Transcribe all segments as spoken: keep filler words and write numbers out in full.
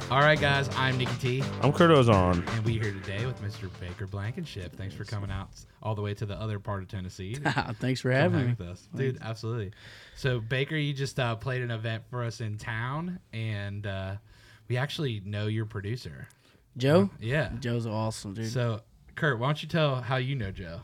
All right, guys, I'm Nikki T. I'm Kurt Ozon. And we're here today with Mister Baker Blankenship. Thanks for coming out all the way to the other part of Tennessee. Thanks for Come having hang me. with us. Dude, absolutely. So, Baker, you just uh, played an event for us in town, and uh, we actually know your producer. Joe? Yeah. Joe's awesome, dude. So, Kurt, why don't you tell how you know Joe?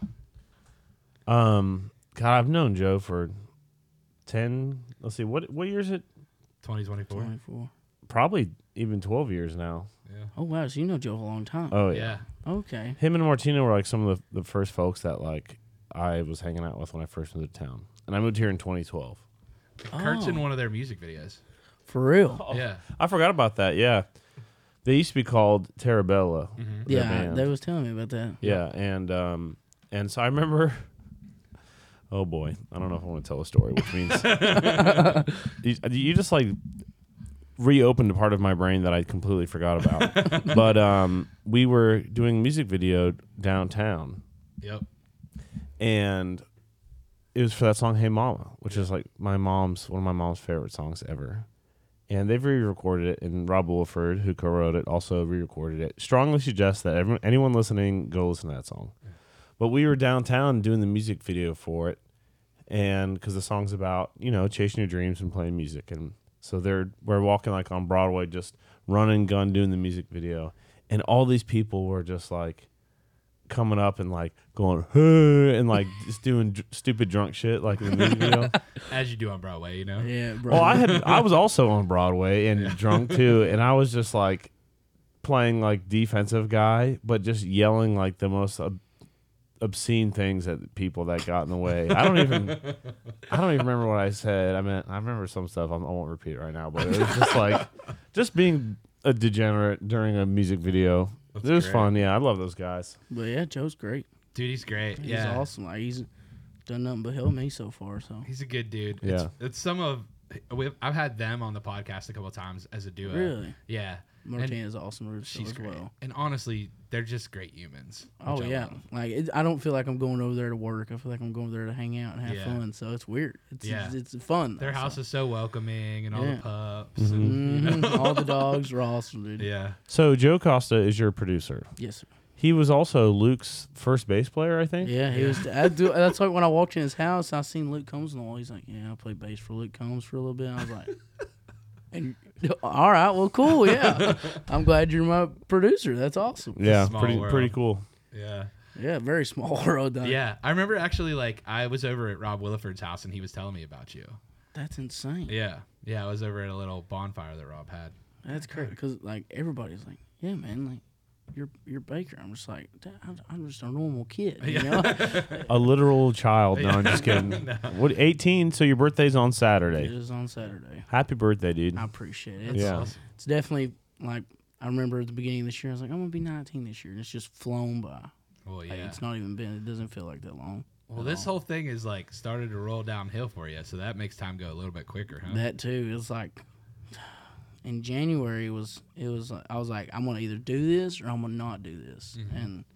Um, God, I've known Joe for ten. Let's see, what what year is it? twenty twenty-four. twenty-four. Probably even twelve years now. Yeah. Oh, wow. So you know Joe a long time. Oh Yeah. yeah. Okay. Him and Martino were like some of the, the first folks that like I was hanging out with when I first moved to town, and I moved here in twenty twelve. Kurt's in Oh. one of their music videos. For real? Yeah. I forgot about that. Yeah, they used to be called Terabella. Mm-hmm. their Yeah, band. they was telling me about that. Yeah, and um, and so I remember. Oh boy, I don't know if I want to tell a story, which means you, you just like reopened a part of my brain that I completely forgot about. But um, we were doing a music video downtown, Yep. and it was for that song "Hey Mama," which is like my mom's one of my mom's favorite songs ever. And they've re-recorded it, and Rob Wolford, who co-wrote it, also re-recorded it. Strongly suggest that everyone, anyone listening go listen to that song. But we were downtown doing the music video for it, and because the song's about, you know, chasing your dreams and playing music, and so they're we're walking like on Broadway, just running gun doing the music video, and all these people were just like coming up and like going hey, and like just doing dr- stupid drunk shit like in the music video. As you do on Broadway, you know? Yeah, bro. Well, I had I was also on Broadway and drunk too, and I was just like playing like defensive guy, but just yelling like the most ob- obscene things at people that got in the way. I don't even I don't even remember what I said. I mean, I remember some stuff. I'm, I won't repeat it right now, but it was just like just being a degenerate during a music video. That's it was great. fun. Yeah, I love those guys. But yeah, Joe's great. Dude, he's great. He's yeah. awesome. Like, he's done nothing but help me so far. So He's a good dude. Yeah. It's, it's some of we've, I've had them on the podcast a couple of times as a duo. Really? Yeah. Martina's awesome She's as great. well. And honestly, they're just great humans. Oh which I yeah, love. like it, I don't feel like I'm going over there to work. I feel like I'm going over there to hang out and have Yeah. fun. So it's weird. It's Yeah. it's, it's fun. Their though, house so. is so welcoming and all Yeah. the pups. And, you Mhm. know? All the dogs are awesome, dude. Yeah. So Joe Costa is your producer. Yes, sir. He was also Luke's first bass player, I think. Yeah, he Yeah. was. I do, that's like when I walked in his house, I seen Luke Combs on the wall. He's like, "Yeah, I played bass for Luke Combs for a little bit." I was like, "And all right, well, cool, yeah. I'm glad you're my producer. That's awesome." Yeah, Small pretty world. pretty cool. Yeah. Yeah, very small world. Though. Yeah. I remember actually, like, I was over at Rob Williford's house and he was telling me about you. That's insane. Yeah. Yeah. I was over at a little bonfire that Rob had. That's crazy because like everybody's like, "Yeah, man, like you're you're Baker." I'm just like, "I'm- I'm just a normal kid, you know." A literal child. No, I'm just kidding. No. What, eighteen? So your birthday's on It Saturday. is on Saturday. Happy birthday, dude. I appreciate it. That's It's, Yeah. awesome. it's definitely like I remember at the beginning of this year, I was like, "I'm gonna be nineteen this year," and it's just flown by. Well, Like, yeah. it's not even been. It doesn't feel like that long. Well, at this all. whole thing is like started to roll downhill for you, so that makes time go a little bit quicker, huh? That too. It's like in January it was it was like, I was like, I'm gonna either do this or I'm gonna not do this, Mhm. and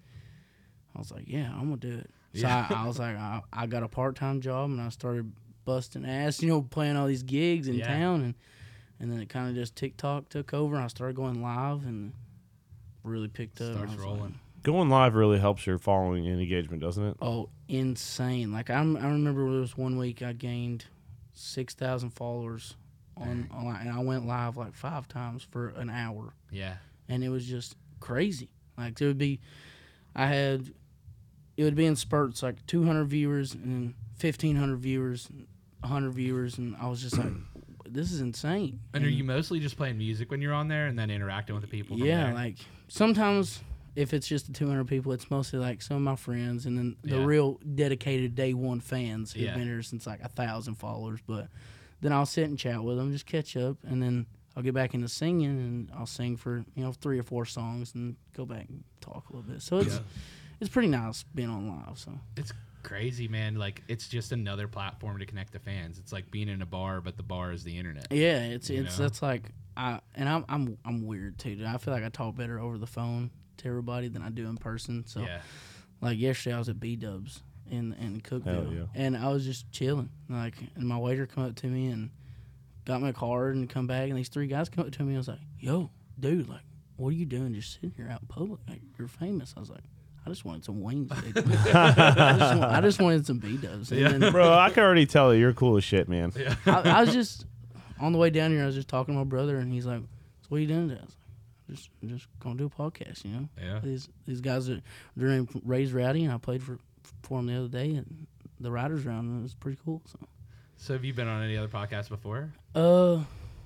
I was like, yeah, I'm gonna do it. So Yeah. I, I was like, I, I got a part time job and I started busting ass, you know, playing all these gigs in Yeah. town, and and then it kind of just TikTok took over and I started going live and really picked up. Starts I was rolling. like, Going live really helps your following and engagement, doesn't it? oh, insane! Like I'm, I remember there was one week I gained six thousand followers on, on, and I went live like five times for an hour, Yeah. and it was just crazy. Like there would be, I had, it would be in spurts like two hundred viewers and then fifteen hundred viewers, and one hundred viewers, and I was just like, this is insane. And are you mostly just playing music when you're on there and then interacting with the people? from Yeah, there? like sometimes if it's just the two hundred people, it's mostly like some of my friends and then the Yeah. real dedicated day one fans who've Yeah. been here since like a thousand followers. But then I'll sit and chat with them, just catch up, and then I'll get back into singing and I'll sing for you know three or four songs and go back and talk a little bit. So it's Yeah. it's pretty nice being on live. So It's crazy, man. Like, it's just another platform to connect to fans. It's like being in a bar, but the bar is the internet. yeah, it's You it's know? that's like I and I'm I'm I'm weird too. dude. I feel like I talk better over the phone to everybody than I do in person. So Yeah. like yesterday, I was at B Dubs in in Cookville, yeah. and I was just chilling. Like, and my waiter come up to me and got my card and come back, and these three guys come up to me. and was like, "Yo, dude, like, what are you doing just sitting here out in public? Like, you're famous. I was like, I just wanted some wings, dude. I, just want, I just wanted some B-dubs. And Yeah. then Bro, I can already tell that you're cool as shit, man. Yeah. I, I was just, on the way down here, I was just talking to my brother, and he's like, so what are you doing today? I was like, just, I'm just going to do a podcast, you know? Yeah. These these guys, that their name Ray's Rowdy, and I played for, for them the other day, and the Riders Round, and it was pretty cool. So, So have you been on any other podcasts before? uh,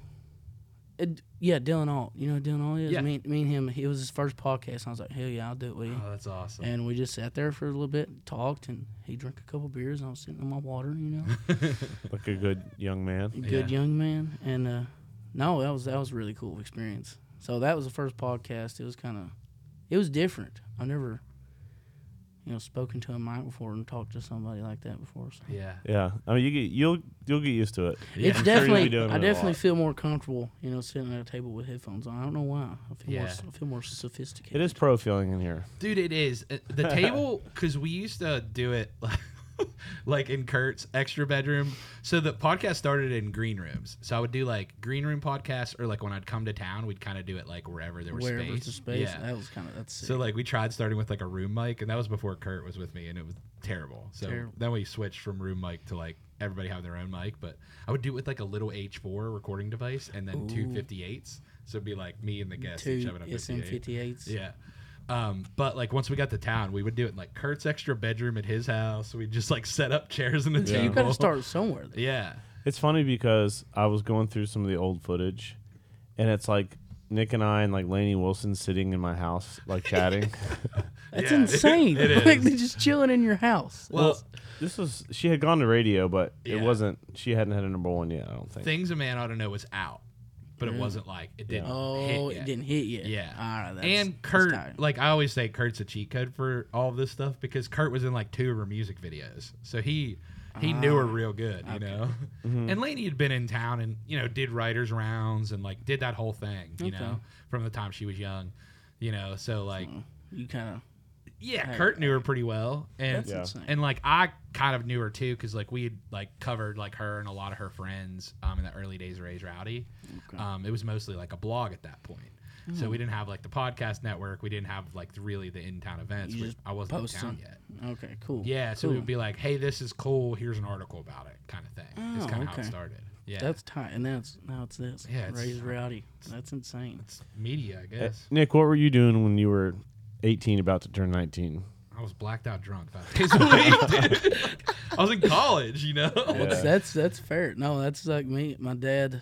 it, yeah, Dylan Alt. You know who Dylan Alt is? Yeah. Me, me and him, it was his first podcast, and I was like, hell yeah, I'll do it with you. Oh, that's awesome. And we just sat there for a little bit, talked, and he drank a couple beers, and I was sitting on my water, you know, Like a good young man. a good Yeah. young man. And uh, no, that was that was a really cool experience. So that was the first podcast. It was kind of, it was different. I've never, you know, spoken to a mic before and talked to somebody like that before. So. Yeah. Yeah, I mean, you get you'll you'll get used to it. Yeah. It's I'm sure you'll be definitely, doing it I a definitely lot. feel more comfortable, you know, sitting at a table with headphones on. I don't know why. I feel more, Yeah. I feel more sophisticated. It is pro feeling in here. Dude, it is. Uh, The table, because we used to do it like, like in Kurt's extra bedroom. So the podcast started in green rooms. So I would do like green room podcasts, or like when I'd come to town, we'd kind of do it like wherever there was Wherever space. the space. Yeah. That was kind of that's sick. So like we tried starting with like a room mic, and that was before Kurt was with me, and it was terrible. So Terrible. then we switched from room mic to like everybody having their own mic. But I would do it with like a little H four recording device, and then two Ooh. fifty-eights. So it'd be like me and the guest each two having a S M fifty-eight. fifty-eights. Yeah. Um, but like once we got to town, we would do it in like Kurt's extra bedroom at his house. We'd just like set up chairs and a So table. you got to start somewhere. Yeah. It's funny because I was going through some of the old footage, and it's like Nick and I and like Lainey Wilson sitting in my house, like chatting. That's Yeah, insane. it Like is. they're just chilling in your house. Well, This was she had gone to radio, but it Yeah. wasn't. She hadn't had a number one yet. I don't think. Things a Man Ought to Know was out, but it Really? wasn't like it didn't. Oh, hit it yet. didn't hit yet. Yeah. All right, that's, And that's Kurt, tight. like I always say, Kurt's a cheat code for all of this stuff because Kurt was in like two of her music videos, so he he knew her Ah, real good, you okay. know. Mhm. And Lainey had been in town and you know did writers rounds and like did that whole thing, you Okay. know, from the time she was young, you know. So like, So, you kind of yeah, Hey. Kurt knew her pretty well, and that's Yeah. insane. and like I kind of knew her too because like we had like covered like her and a lot of her friends um in the early days of Ray's Rowdy. Okay. Um, it was mostly like a blog at that point. So we didn't have like the podcast network. We didn't have like the, really the in-town events. You We- just I wasn't in post town them. yet. Okay, cool. Yeah, so cool. it would be like, hey, this is cool. Here's an article about it, kind of thing. It's Oh, kind of how it okay. started. Yeah, That's tight, and that's now it's this. Yeah, it's- Ray's Rowdy. That's insane. it's media, I Uh, guess. Nick, what were you doing when you were eighteen, about to turn nineteen? I was blacked out drunk five days a week. Dude. I was in college, you know. Yeah. That's, that's that's fair. No, that's like me. My dad.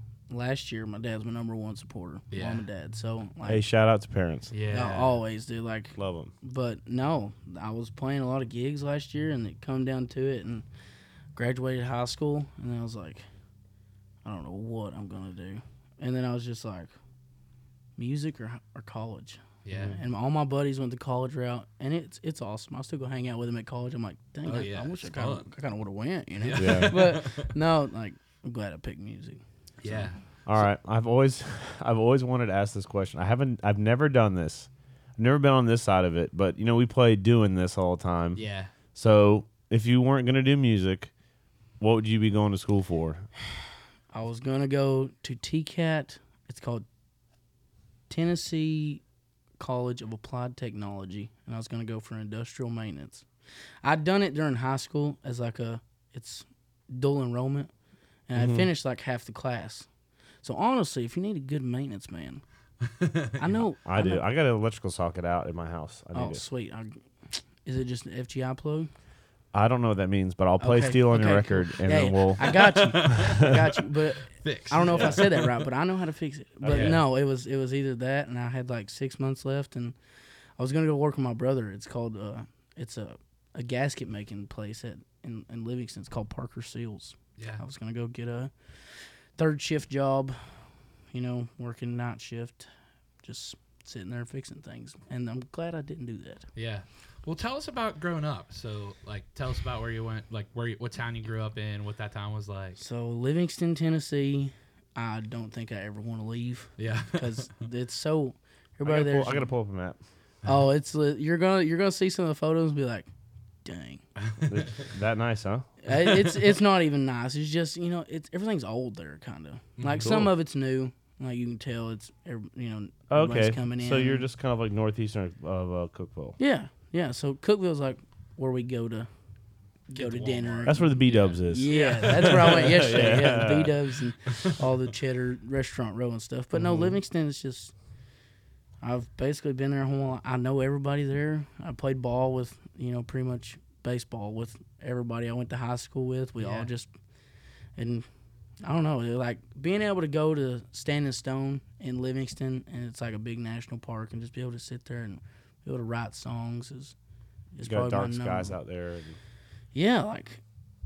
Last year, my dad's my number one supporter. Yeah. Mom and dad. So like, Hey, shout out to parents. Yeah, I always do. Like, Love them. but no, I was playing a lot of gigs last year, and it come down to it, and graduated high school, and I was like, I don't know what I'm gonna do, and then I was just like, music or or college, yeah. and all my buddies went the college route, and it's it's awesome. I still go hang out with them at college. I'm like, dang, Oh, I, yeah, I wish I it's kind of fun. I kind of would have went, you know. Yeah. Yeah. But no, like I'm glad I picked music. Yeah. All right. I've always, I've always wanted to ask this question. I haven't. I've never done this. I've never been on this side of it. But you know, we play doing this all the time. Yeah. So if you weren't gonna do music, what would you be going to school for? I was gonna go to T C A T. It's called Tennessee College of Applied Technology, and I was gonna go for industrial maintenance. I'd done it during high school as like a it's dual enrollment, and Mhm. I finished like half the class. So honestly, if you need a good maintenance man, I know I do. know- I got an electrical socket out in my house. I need oh it. sweet, I, is it just an F G I plug? I don't know what that means, but I'll play Okay, steel on your okay, cool. record, and Yeah, then yeah. we'll. I got you, I got you, but. Fix. I don't know if Yeah. I said that right, but I know how to fix it. But Okay. no, it was it was either that, and I had like six months left, and I was gonna go work with my brother. It's called uh, it's a, a gasket making place at in, in Livingston. It's called Parker Seals. Yeah. I was gonna go get a third shift job, you know, working night shift, just sitting there fixing things. And I'm glad I didn't do that. Yeah. Well, tell us about growing up. So, like, tell us about where you went, like, where, you, what town you grew up in, what that town was like. So Livingston, Tennessee, I don't think I ever want to leave Yeah. because it's so I everybody gotta, there. pull, I gotta pull up a map. Oh, it's li- you're gonna you're gonna see some of the photos and be like, dang, It's that nice, huh? Uh, it's it's not even nice. It's just you know it's everything's old there, kind of like some Cool. of it's new. Like you can tell it's every- you know everybody's Okay, coming in. so you're just kind of like northeastern of uh, Cookville. yeah yeah. So Cookville's like where we go to go Get to to dinner. Walmart. That's where the B Dubs is. Yeah, that's where I went yesterday. Yeah, the Yeah. B Dubs and all the Cheddar Restaurant Row and stuff. But no, Mhm. Livingston is just. I've basically been there a whole. I know everybody there. I played ball with you know pretty much baseball with everybody I went to high school with. We Yeah. all just and I don't know, like being able to go to Standing Stone in Livingston and it's like a big national park and just be able to sit there and be able to write songs is You is got probably my dark skies number. out there. And Yeah, like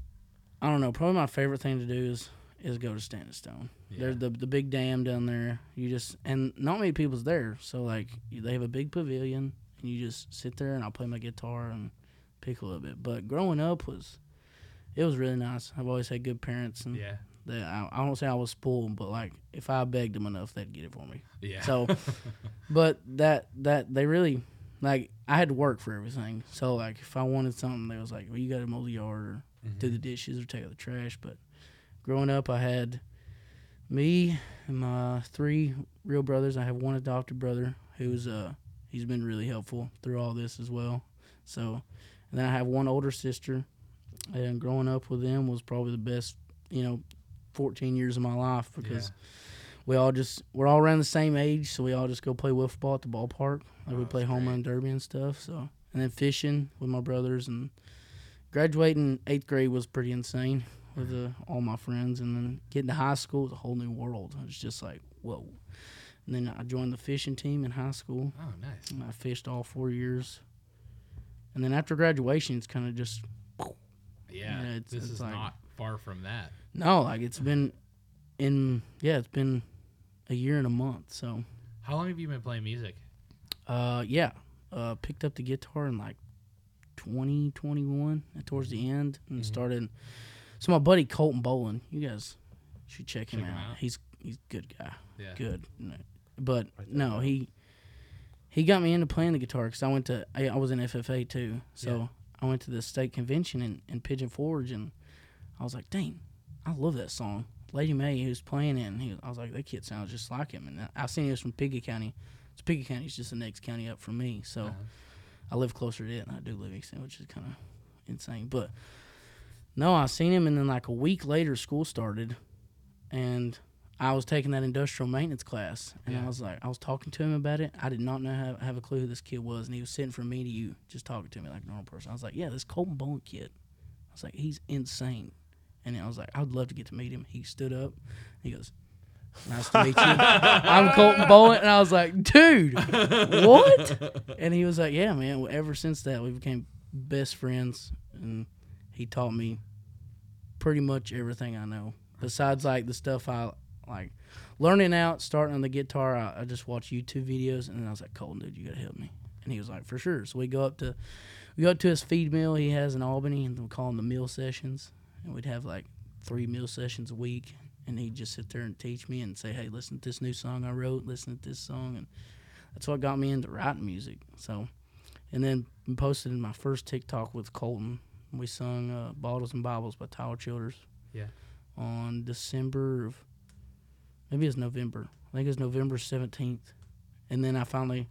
I don't know. Probably my favorite thing to do is is go to Standing Stone. Yeah. There's the the big dam down there. You just and not many people's there, so like you- they have a big pavilion and you just sit there and I'll play my guitar and pick a little bit. But growing up was it was really nice. I've always had good parents and Yeah. they, I, I don't say I was spoiled, but like if I begged them enough, they'd get it for me. Yeah. So, but that that they really like I had to work for everything. So like if I wanted something, they was like, well, you got to mow the yard or Mhm. do the dishes or take out the trash. But growing up, I had me and my three real brothers. I have one adopted brother who's uh he's been really helpful through all this as well. So, and then I have one older sister, and growing up with them was probably the best, you know, fourteen years of my life because Yeah. we all just we're all around the same age, so we all just go play wiffle ball at the ballpark. Like Oh, we play that's home great. run derby and stuff. So, and then fishing with my brothers and graduating eighth grade was pretty insane with uh, all my friends, and then getting to high school was a whole new world. It was just like whoa. And then I joined the fishing team in high school. Oh, nice. And I fished all four years. And then after graduation, it's kind of just Yeah. Yeah, it's- this it's is like- not far from that. no, like it's been in yeah, it's been a year and a month. So How long have you been playing music? uh yeah, uh picked up the guitar in like twenty twenty-one towards the end and Mhm. started. So my buddy Colton Bolin, you guys should check him Check him out. out. He's he's a good guy, Yeah. good. But Write that no, down. he he got me into playing the guitar because I went to I, I was in F F A too, so Yeah. I went to the state convention in, in Pigeon Forge and I was like, dang, I love that song. Lady May, he was playing it, and he was, I was like, that kid sounds just like him. And I I seen he was from Piggott County. So Piggott County is just the next county up from me, so Uh-huh. I live closer to it, and I do Livingston, which is kind of insane. But no, I seen him, and then like a week later, school started, and I was taking that industrial maintenance class, and Yeah. I was like, I was talking to him about it. I did not know have, have a clue who this kid was, and he was sitting from me to you, just talking to me like a normal person. I was like, yeah, this Colton Bowen kid. I was like, he's insane. And I was like, I would love to get to meet him. He stood up. He goes, nice to meet you. I'm Colton Bowen. And I was like, dude, what? And he was like, yeah, man. Well, ever since that, we became best friends. And he taught me pretty much everything I know. Besides, like, the stuff I, like, learning out, starting on the guitar, I, I just watch YouTube videos. And then I was like, Colton, dude, you got to help me. And he was like, for sure. So we go up to, we go up to his feed mill he has in Albany, and we call them the mill sessions. And we'd have like three meal sessions a week, and he'd just sit there and teach me and say, hey, listen to this new song I wrote, listen to this song. And that's what got me into writing music. So, and then posted in my first TikTok with Colton. We sung uh, Bottles and Bibles by Tyler Childers. Yeah. On December of, maybe it's November. I think it was November seventeenth. And then I finally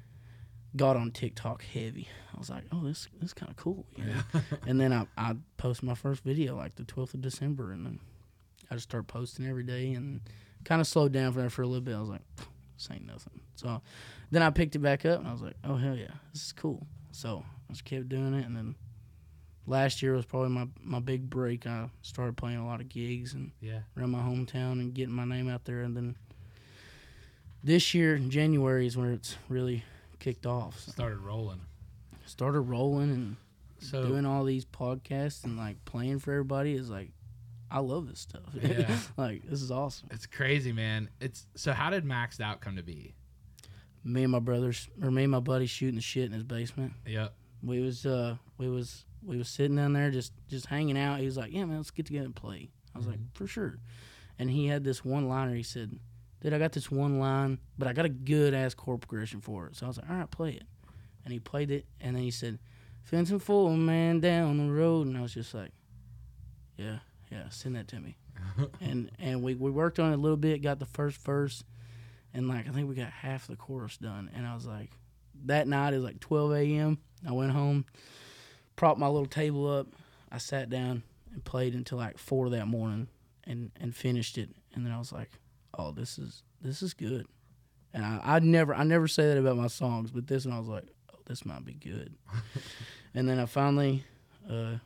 got on TikTok heavy. I was like, oh, this, this is kind of cool, you know? And then I, I posted my first video like the twelfth of December, and then I just started posting every day and kind of slowed down for there for a little bit. I was like, this ain't nothing. So then I picked it back up, and I was like, oh, hell yeah, this is cool. So I just kept doing it, and then last year was probably my, my big break. I started playing a lot of gigs and Yeah. around my hometown and getting my name out there. And then this year, in January, is where it's really kicked off. So Started rolling. started rolling and So doing all these podcasts and like playing for everybody is like, I love this stuff. Yeah. Like, this is awesome. it's crazy, man. It's so how did Maxed Out come to be? Me and my brothers, or me and my buddy shooting the shit in his basement. Yep. We was, uh, we was, we was sitting down there just, just hanging out. He was like, yeah, man, let's get together and play. I was like, for sure. And he had this one liner. He said, dude, I got this one line, but I got a good ass chord progression for it. So I was like, all right, play it. And he played it, and then he said, fencing for a man down the road. And I was just like, yeah, yeah, send that to me. and and we, we worked on it a little bit, got the first verse, and like I think we got half the chorus done. And I was like, that night it was like twelve a.m. I went home, propped my little table up, I sat down and played until like four that morning, and and finished it. And then I was like, oh, this is this is good. And I I never I never say that about my songs, but this one I was like, oh, this might be good. And then I finally, uh,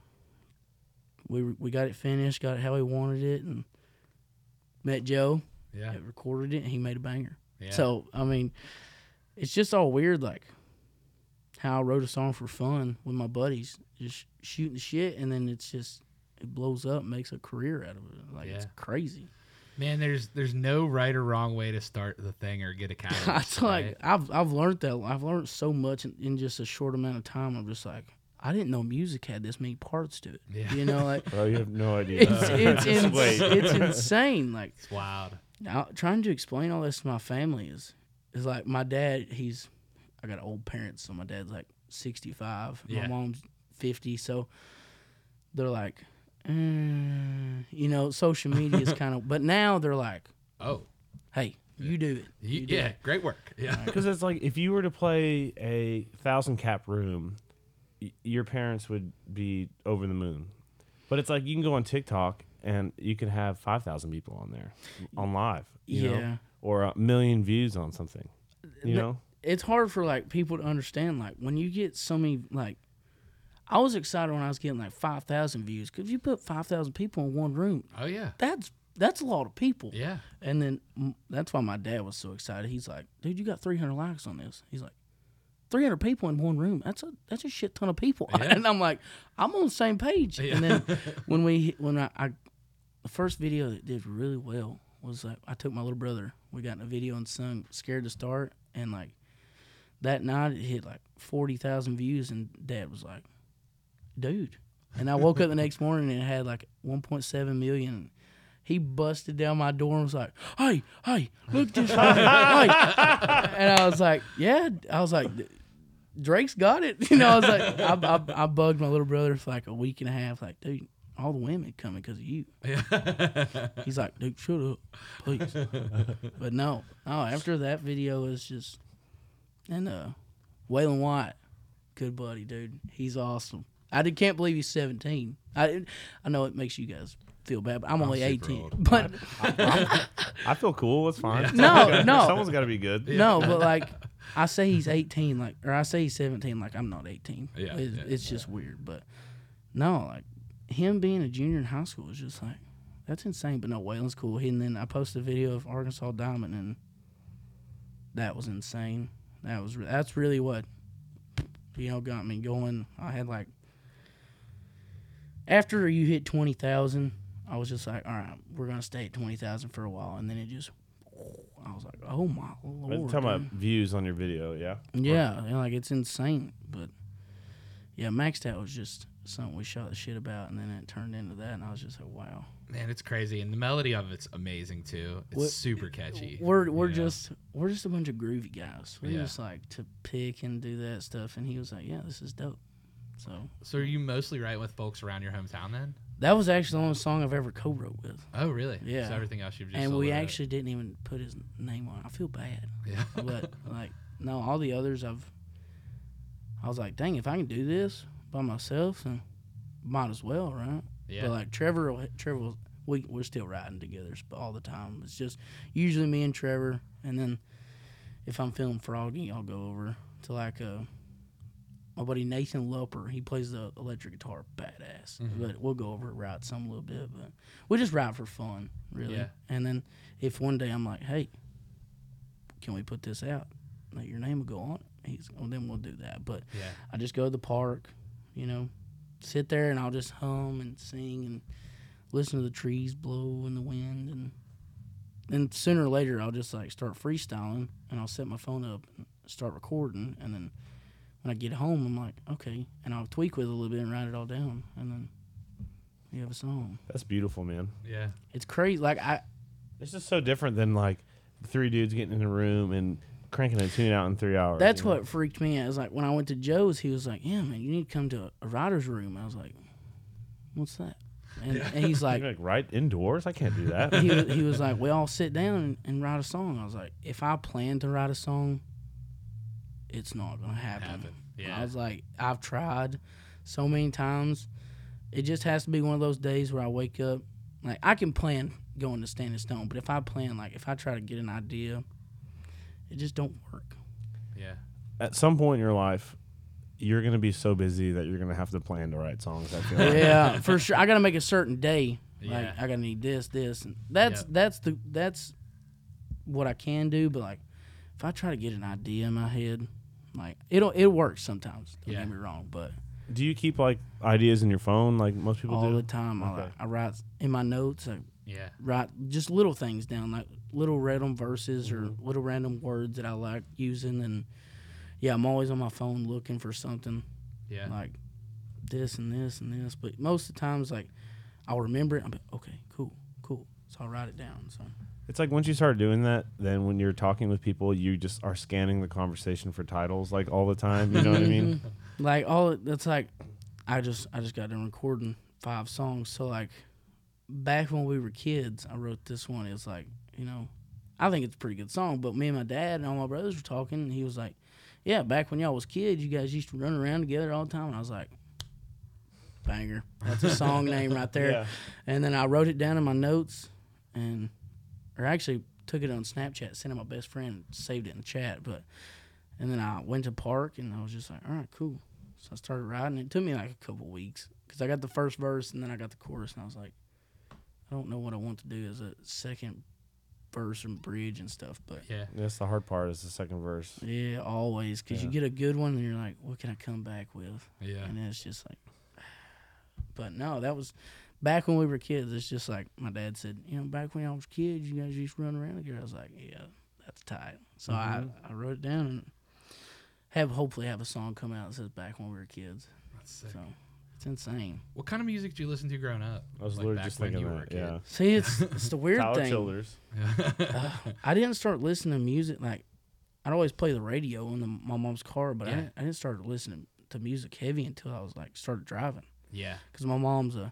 we we got it finished, got it how we wanted it, and met Joe. Yeah. It recorded it, and he made a banger. Yeah. So I mean, it's just all weird, like how I wrote a song for fun with my buddies, just shooting the shit, and then it's just it blows up, makes a career out of it. Like Yeah. it's crazy. Man, there's there's no right or wrong way to start the thing or get a catalyst. It's like right? I've I've learned that I've learned so much in, in just a short amount of time. I'm just like, I didn't know music had this many parts to it. Yeah. You know, like Bro, you have no idea. it's it's Just ins- wait. it's insane. Like It's wild. now, trying to explain all this to my family is is like my dad. He's I got old parents, so my dad's like sixty-five. Yeah. My mom's fifty, so they're like, mm, you know, social media is kind of. But now they're like, Oh, hey, you do it. you, You do yeah, it. great work. Yeah. Because it's like if you were to play a thousand cap room, y- your parents would be over the moon. But it's like you can go on TikTok and you can have five thousand people on there on live, you Yeah. know, or a million views on something, you Th- know. It's hard for like people to understand. Like when you get so many, like I was excited when I was getting like five thousand views. Because if you put five thousand people in one room, Oh yeah. that's that's a lot of people. Yeah. And then mm, that's why my dad was so excited. He's like, dude, you got three hundred likes on this. He's like, three hundred people in one room. That's a that's a shit ton of people. Yeah. And I'm like, I'm on the same page. Yeah. And then when we when I, I the first video that did really well was like I took my little brother. We got in a video and sung "Scared to Start," and like that night it hit like forty thousand views. And Dad was like, dude. And I woke up the next morning and it had like one point seven million. He busted down my door and was like, hey, hey, look this way. Hey. And I was like, yeah. I was like, Drake's got it. You know, I was like, I, I, I bugged my little brother for like a week and a half. Like, dude, all the women coming because of you. Yeah. He's like, dude, shut up, please. But no, no. After that video is just, and uh, Waylon White, good buddy, dude. He's awesome. I did, can't believe he's seventeen. I I know it makes you guys feel bad, but I'm, I'm only super eighteen. old. But I feel cool. It's fine. No, Someone's gotta- no. Someone's got to be good. no, but like I say he's eighteen, like or I say he's seventeen, like I'm not eighteen. Yeah, it's, yeah, it's just weird. But no, like him being a junior in high school is just like that's insane. But no, Waylon's cool. And then I posted a video of Arkansas Diamond, and that was insane. That was that's really what you know got me going. I had like after you hit twenty thousand, I was just like, all right, we're gonna stay at twenty thousand for a while, and then it just. I was like, oh my We're lord. talking about dude. views on your video, yeah. Yeah, and like it's insane. But yeah, Maxed Out was just something we shot the shit about, and then it turned into that, and I was just like, wow. Man, it's crazy, and the melody of it's amazing too. It's What- super catchy. We're we're you know? just we're just a bunch of groovy guys. We Yeah. just like to pick and do that stuff, and he was like, yeah, this is dope. So So are you mostly writing with folks around your hometown then? that was actually the only song I've ever co-wrote with, Oh, really? Yeah. So everything else you've just and we solo wrote. actually didn't even put his name on it. I feel bad, Yeah. but like no, all the others I've. I was like, dang, if I can do this by myself, then might as well, right? Yeah. But like Trevor, will- Trevor, will- we we're still riding together sp- all the time. It's just usually me and Trevor, and then if I'm feeling froggy, I'll go over to like uh, my buddy Nathan Loper. He plays the electric guitar, badass. Mhm. But we'll go over and ride some a little bit, but we just ride for fun, really. Yeah. And then if one day I'm like, hey, can we put this out? Like your name will go on it. He's well, then we'll do that. But Yeah. I just go to the park, you know, sit there and I'll just hum and sing and listen to the trees blow in the wind, and then sooner or later I'll just like start freestyling and I'll set my phone up and start recording, and then when I get home I'm like, okay, and I'll tweak with it a little bit and write it all down, and then you have a song. That's beautiful, man. Yeah. It's crazy. Like I, It's just so different than like three dudes getting in a room and cranking a tune out in three hours. that's you know? what freaked me out. Is like when I went to Joe's, he was like, yeah, man, you need to come to a, a writer's room. I was like, what's that? And, and he's like, You're like, right indoors? I can't do that. he, wa- he was like, we all sit down and, and write a song. I was like, if I plan to write a song, it's not going to happen. Happen. Yeah. I was like, I've tried so many times. It just has to be one of those days where I wake up. Like, I can plan going to Standing Stone, but if I plan, like, if I try to get an idea, it just don't work. Yeah. At some point in your life, you're going to be so busy that you're going to have to plan to write songs. I feel like. Yeah, for sure. I got to make a certain day. Like, Yeah. I got to need this, this. And that's, Yep. that's, the, that's what I can do, but, like, if I try to get an idea in my head, like, it'll, it works sometimes. Don't Yeah. get me wrong, but Do you keep like ideas in your phone like most people all do? the time, I, Okay. I write in my notes, I Yeah. write just little things down, like little random verses or Mm-hmm. little random words that I like using. And, yeah, I'm always on my phone looking for something Yeah. like this and this and this. But most of the times, like, I'll remember it. I'm like, okay, cool, cool. So I'll write it down. So It's like once you start doing that, then when you're talking with people, you just are scanning the conversation for titles like all the time. You know what I mean? like all that's like, I just I just got done recording five songs. So like, back when we were kids, I wrote this one. It's like, you know, I think it's a pretty good song. But me and my dad and all my brothers were talking, and he was like, yeah, back when y'all was kids, you guys used to run around together all the time. And I was like, banger. That's a song name right there. Yeah. And then I wrote it down in my notes, and or actually took it on Snapchat, sent it to my best friend, saved it in the chat. But and then I went to park, and I was just like, all right, cool. So I started writing. It took me like a couple weeks because I got the first verse, and then I got the chorus, and I was like, I don't know what I want to do as a second verse and bridge and stuff. But Yeah. That's the hard part is the second verse. yeah, always, because you Yeah. get a good one, and you're like, what can I come back with? Yeah. And it's just like, but no, that was back when we were kids. It's just like my dad said, you know, back when I was kids, you guys used to run around together. I was like, yeah, that's tight. So Mhm. I, I wrote it down and have hopefully have a song come out that says back when we were kids. That's sick. So it's insane. What kind of music do you listen to growing up? I was Like literally back just when thinking you were that. a kid? Yeah. See, it's it's the weird Tyler thing. Childers. Uh, I didn't start listening to music like I'd always play the radio in the, my mom's car, but I, Yeah. didn't, I didn't start listening to music heavy until I was like started driving. Yeah. Because my mom's a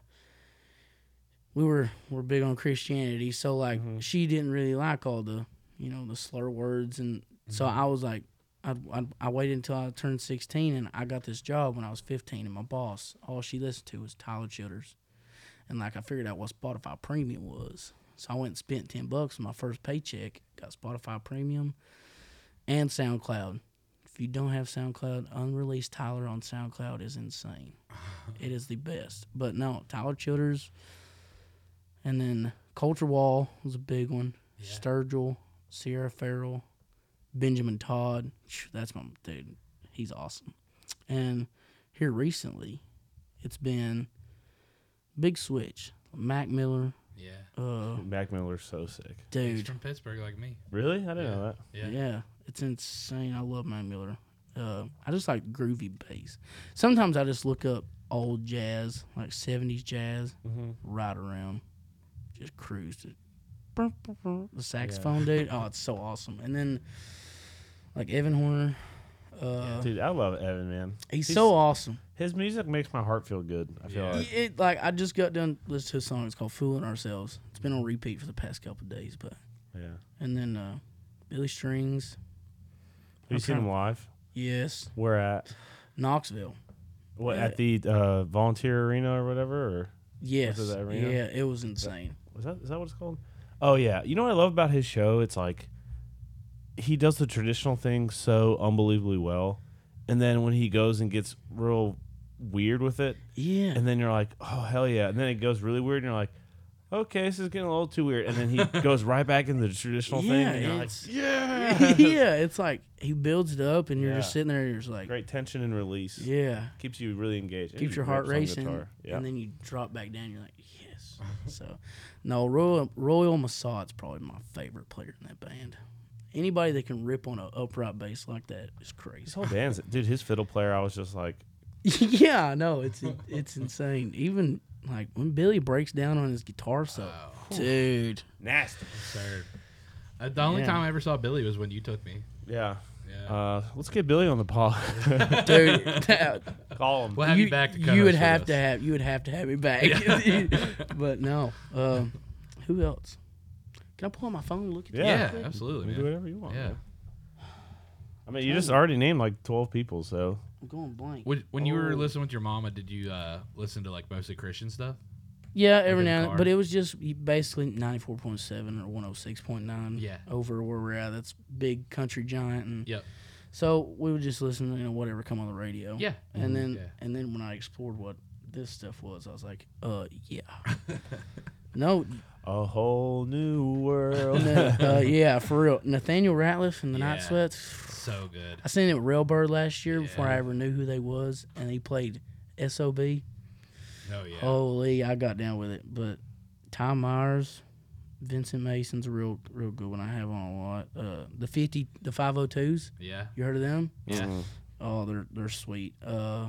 we were we're big on Christianity, so like Mhm. she didn't really like all the you know the slur words, and so Mhm. I was like I I I waited until I turned sixteen, and I got this job when I was fifteen, and my boss all she listened to was Tyler Childers, and like I figured out what Spotify Premium was, so I went and spent ten bucks on my first paycheck, got Spotify Premium, and SoundCloud. If you don't have SoundCloud, unreleased Tyler on SoundCloud is insane. It is the best. But no, Tyler Childers, and then Culture Wall was a big one. Yeah. Sturgill, Sierra Farrell, Benjamin Todd. Phew, That's my dude. He's awesome. And here recently, it's been Big Switch, Mac Miller. Yeah. Uh, Mac Miller's so sick. He's dude, from Pittsburgh like me. Really? I didn't Yeah. know that. Yeah. yeah, it's insane. I love Mac Miller. Uh, I just like groovy bass. Sometimes I just look up old jazz, like seventies jazz, Mm-hmm. ride around, just cruise to the saxophone, dude. Oh, it's so awesome. And then like Evan Horner, uh, Dude, I love Evan, man. he's, he's- so awesome. His music makes my heart feel good. I feel Yeah. like. It, like I just got done listening to a song. It's called "Fooling Ourselves." It's been on repeat for the past couple of days, but Yeah. and then uh, Billy Strings, Have you I'm seen trying- him live? yes, Where at? Knoxville. What Yeah. at the uh, Volunteer Arena or whatever? Or Yes, Was it that arena? yeah, it was insane. was that is that what it's called? Oh yeah. You know what I love about his show? It's like he does the traditional thing so unbelievably well, and then when he goes and gets real weird with it, Yeah, and then you're like, oh hell yeah, and then it goes really weird, and you're like, okay, this is getting a little too weird, and then he goes right back into the traditional thing, Yeah, and you're like, it's- yeah, yeah, it's like he builds it up, and you're just Yeah. sitting there, and you're just like, great tension and release. yeah, Keeps you really engaged. And keeps he your heart rips on racing, guitar. Yeah. and then you drop back down. You're like, yes. So, no, Royal Royal Massad's probably my favorite player in that band. Anybody that can rip on an upright bass like that is His crazy. whole band's dude. His fiddle player, I was just like, Yeah, I know it's it's insane. Even like when Billy breaks down on his guitar solo, Wow. dude. nasty. Absurd. Uh, the only Yeah. time I ever saw Billy was when you took me. Yeah, Yeah. Uh, let's get Billy on the pod. Dude, that- Call him. We'll have you, you, back to you co-host would with have us. to have you would have to have me back. But no, um, who else? Can I pull out my phone and look at Yeah. that Yeah, real quick? absolutely, You man. do whatever you want. Yeah. man. I mean, you just already named like twelve people, so I'm going blank. When, when you were Oh. listening with your mama, did you uh, listen to like mostly Christian stuff? Yeah, every in the now and then, car? but it was just basically ninety-four point seven or one oh six point nine Yeah. over where we're at. That's big country giant. And Yep. so we would just listen to you know, whatever come on the radio. Yeah. And then Yeah. and then when I explored what this stuff was, I was like, uh, yeah. no, a whole new world. no uh, yeah, for real. Nathaniel Ratliff and the Night Yeah. Sweats. So good. I seen it with Railbird last year before I Yeah. ever knew who they was, and he played S O B. Oh, yeah. Holy, I got down with it. But Tom Myers, Vincent Mason's a real, real good one. I have on a lot. Uh, the fifty, the five oh twos. Yeah. You heard of them? Yeah. Mm. Oh, they're they're sweet. Uh,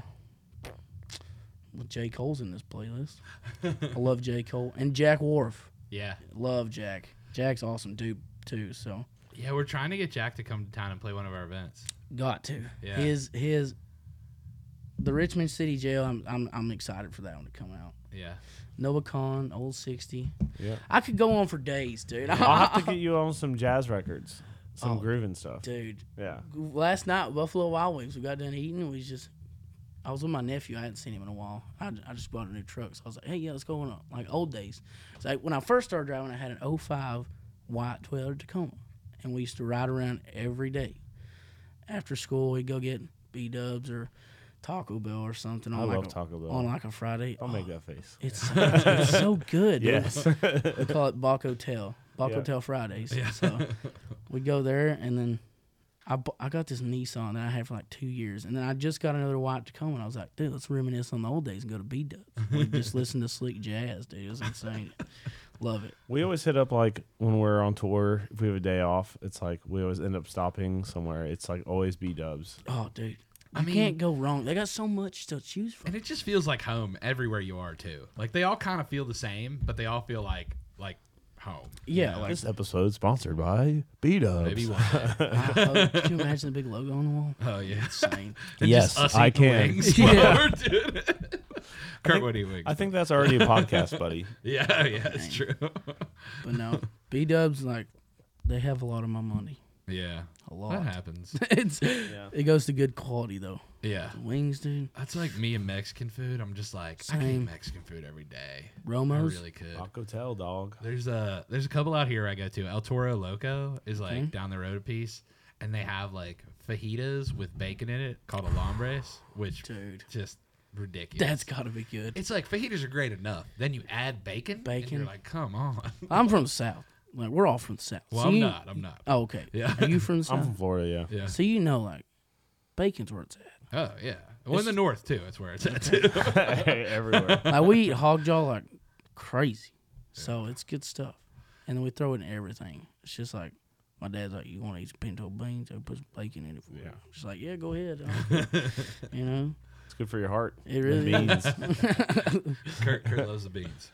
well, J. Cole's in this playlist. I love J. Cole and Jack Wharf. Yeah. Love Jack. Jack's awesome dude too. So Yeah, we're trying to get Jack to come to town and play one of our events. got to Yeah. his his. The Richmond City Jail. I'm I'm I'm excited for that one to come out. Yeah. Noah Khan, Old sixty. Yeah. I could go on for days, dude. I'll have to get you on some jazz records, some Oh. grooving stuff. Dude, Yeah. last night Buffalo Wild Wings, we got done eating and we just I was with my nephew. I hadn't seen him in a while. I, I just bought a new truck, so I was like, hey, yeah, let's go on a, like old days. It's like when I first started driving, I had an oh five white twelve Tacoma, and we used to ride around every day. After school, we'd go get B Dubs or Taco Bell or something on I like love a, Taco Bell. on like a Friday. Don't Oh, make that face. It's so, it's so good. dude. Yes. We call it Baco Tail. Baco Yeah. Tail Fridays. Yeah. So we go there, and then I, bu- I got this Nissan that I had for like two years, and then I just got another white Tacoma, and I was like, dude, let's reminisce on the old days and go to B Dubs. We just listen to slick jazz, dude. It was insane. Love it. We always hit up like when we're on tour. If we have a day off, it's like we always end up stopping somewhere. It's like always B Dubs. Oh, dude. You I mean- can't go wrong. They got so much to choose from. And it just feels like home everywhere you are too. Like they all kind of feel the same, but they all feel like like home. Yeah, like This episode sponsored by B Dubs. Maybe one day. I, oh, can you imagine the big logo on the wall? Oh yeah. Insane. And Yes, just us I eating the can. wings Yeah. while we're doing it. Kurt would eat wings. I think that's already a podcast, buddy. Yeah, yeah, it's true. But no, B Dubs, like, they have a lot of my money. Yeah. A lot. That happens. it's It goes to good quality, though. Yeah. The wings, dude. That's like me and Mexican food. I'm just like I could eat Same. Mexican food every day. I Romo's. really could. Taco Tell, dog. There's a there's a couple out here I go to. El Toro Loco is like Okay. down the road a piece, and they have like fajitas with bacon in it called alambres, which Dude, just ridiculous. that's got to be good. It's like fajitas are great enough. Then you add bacon. And Bacon. you're like, come on. I'm from the South. Like, we're all from the South. Well, So I'm you- not. I'm not. Oh, okay. Yeah. Are you from the I'm South? from Florida, yeah. Yeah. So you know, like, bacon's where it's at. Oh yeah. Well, in the north too. That's where it's at too. Everywhere. Like, we eat hog jaw like crazy. So it's good stuff. And then we throw it in everything. It's just like, my dad's like, you want to eat some pinto beans? I put some bacon in it for you. Yeah. Just like, yeah, go ahead. I don't care. You know? It's good for your heart. It really The is. beans. Kurt, Kurt loves the beans.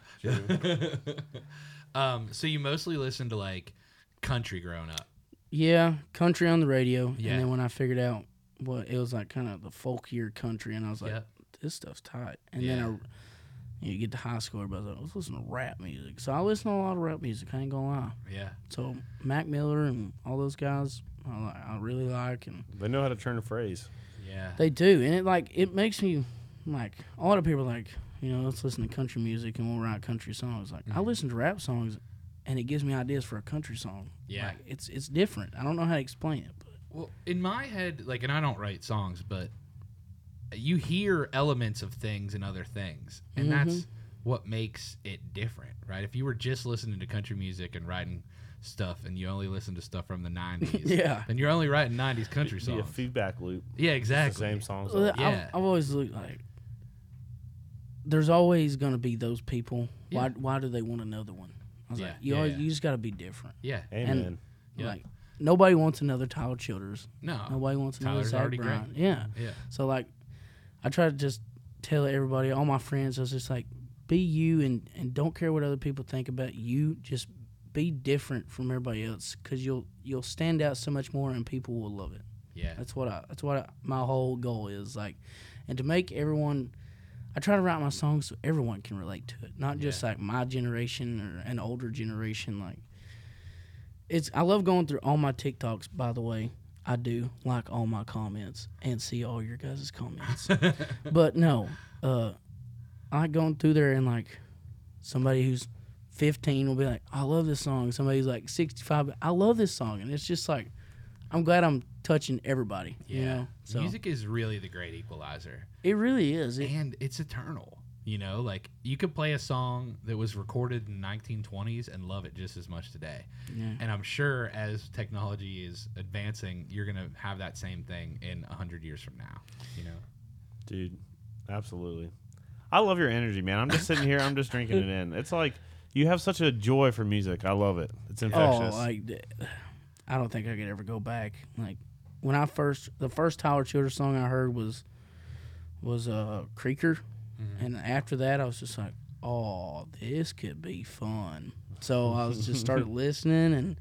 um. So you mostly listen to like country growing up. Yeah, country on the radio. Yeah. And then when I figured out what it was like, kind of the folkier country, and I was like, Yeah. this stuff's tight. And then Yeah. I, you, know, you get to high school, everybody's like, let's listen to rap music. So I listen to a lot of rap music. I ain't gonna lie. Yeah. So Mac Miller and all those guys, I, li- I really like, and They know how to turn a phrase. Yeah. they do. And it like it makes me like a lot of people are like, you know, let's listen to country music and we'll write country songs. Like I Mhm. listen to rap songs, and it gives me ideas for a country song. Yeah. Like, it's it's different. I don't know how to explain it, but. Well, in my head, like, and I don't write songs, but you hear elements of things in other things, and Mhm. that's what makes it different, right? If you were just listening to country music and writing stuff, and you only listen to stuff from the nineties, Yeah. then you're only writing nineties country Be a songs. feedback loop. Yeah, It's the exactly. same songs. Well, all- I've, Yeah. I've always looked like there's always gonna be those people. Why Yeah. why do they want another one? I was Yeah, like, you yeah, always, yeah. you just gotta be different. Yeah. Amen. Yeah. Like nobody wants another Tyler Childers. No. Nobody wants another Tyler's Zach already great. Bryan. Yeah. Yeah. So like, I try to just tell everybody, all my friends, I was just like, be you and and don't care what other people think about you. Just be different from everybody else, because you'll you'll stand out so much more and people will love it. Yeah. That's what I. That's what I, my whole goal is like, and to make everyone. I try to write my songs so everyone can relate to it, not just Yeah. like my generation or an older generation. Like, it's. I love going through all my TikToks. By the way, I do like all my comments and see all your guys' comments. But no, uh, I like going through there and like somebody who's fifteen will be like, I love this song. Somebody's like sixty-five, I love this song, and it's just like, I'm glad I'm touching everybody. Yeah. You know, so Music is really the great equalizer. it really is. It, And it's eternal. You know, like you could play a song that was recorded in nineteen twenties and love it just as much today. yeah. And I'm sure as technology is advancing, you're going to have that same thing in one hundred years from now, you know? Dude, absolutely. I love your energy, man. I'm just sitting here. I'm just drinking it in. It's like you have such a joy for music. I love it. It's infectious. Oh, like th- I don't think I could ever go back. Like when I first, the first Tyler Childers song I heard was was uh, Creaker, Mm-hmm. and after that I was just like, oh, this could be fun. So I was just started listening, and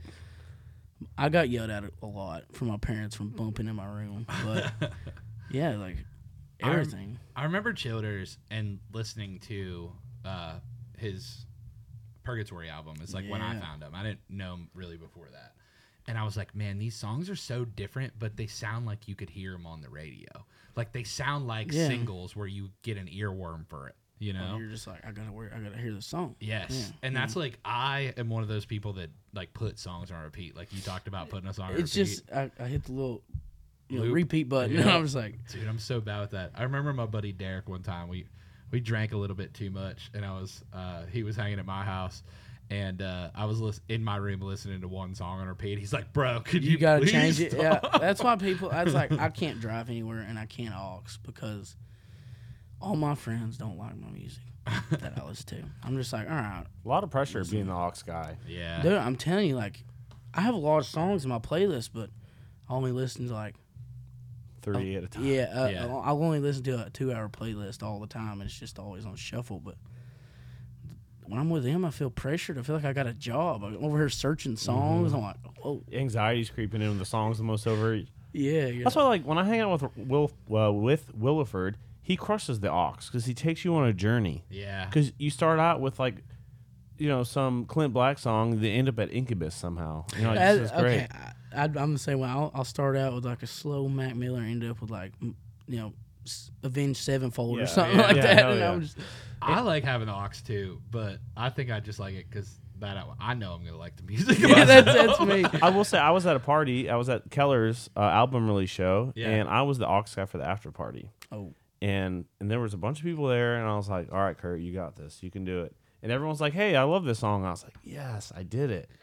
I got yelled at a lot from my parents from bumping in my room. But yeah, like I'm- everything. I remember Childers and listening to uh, his Purgatory album. It's like when I Yeah. found him. I didn't know him really before that. And I was like, man, these songs are so different, but they sound like you could hear them on the radio. Like they sound like Yeah. singles where you get an earworm for it, you know? And you're just like, I gotta, wear, I gotta hear the song. Yes. Yeah. And that's like, I am one of those people that like put songs on repeat. Like you talked about putting a song on It's repeat. just I, I hit the little you know, Loop. repeat button, and Yeah. I was like, Dude, I'm so bad with that. I remember my buddy Derek one time. We we drank a little bit too much, and I was uh, he was hanging at my house, and uh, I was lis- in my room listening to one song on repeat. He's like, "Bro, could you, you gotta please change it. Yeah, stop?" that's why people. I was like, I can't drive anywhere and I can't aux because all my friends don't like my music that I listen to. I'm just like, all right, a lot of pressure being the aux guy. Yeah, dude. I'm telling you, like, I have a lot of songs in my playlist, but I only listen to like, thirty at a time. yeah, uh, Yeah. I'll only listen to a two-hour playlist all the time, and it's just always on shuffle. But when I'm with them, I feel pressured. I feel like I got a job. I'm over here searching songs. I'm like, oh, Anxiety's creeping in with the songs the most over. yeah, yeah. That's why, like, when I hang out with Will, uh, with Williford, he crushes the aux because he takes you on a journey. yeah. Because you start out with like, you know, some Clint Black song, they end up at Incubus somehow. You know, like, As- this is great. okay, I, I, I'm the same way. I'll, I'll start out with like a slow Mac Miller, end up with like, m- you know, s- Avenged Sevenfold Yeah, or something yeah, like yeah, that. hell And yeah. I'm just, I like having the aux too, but I think I just like it because that I, I know I'm gonna like the music. yeah, that's, myself. that's me. I will say, I was at a party. I was at Keller's uh, album release show, Yeah. and I was the aux guy for the after party. Oh, And and there was a bunch of people there, and I was like, all right, Kurt, you got this. You can do it. And everyone's like, hey, I love this song. And I was like, yes, I did it.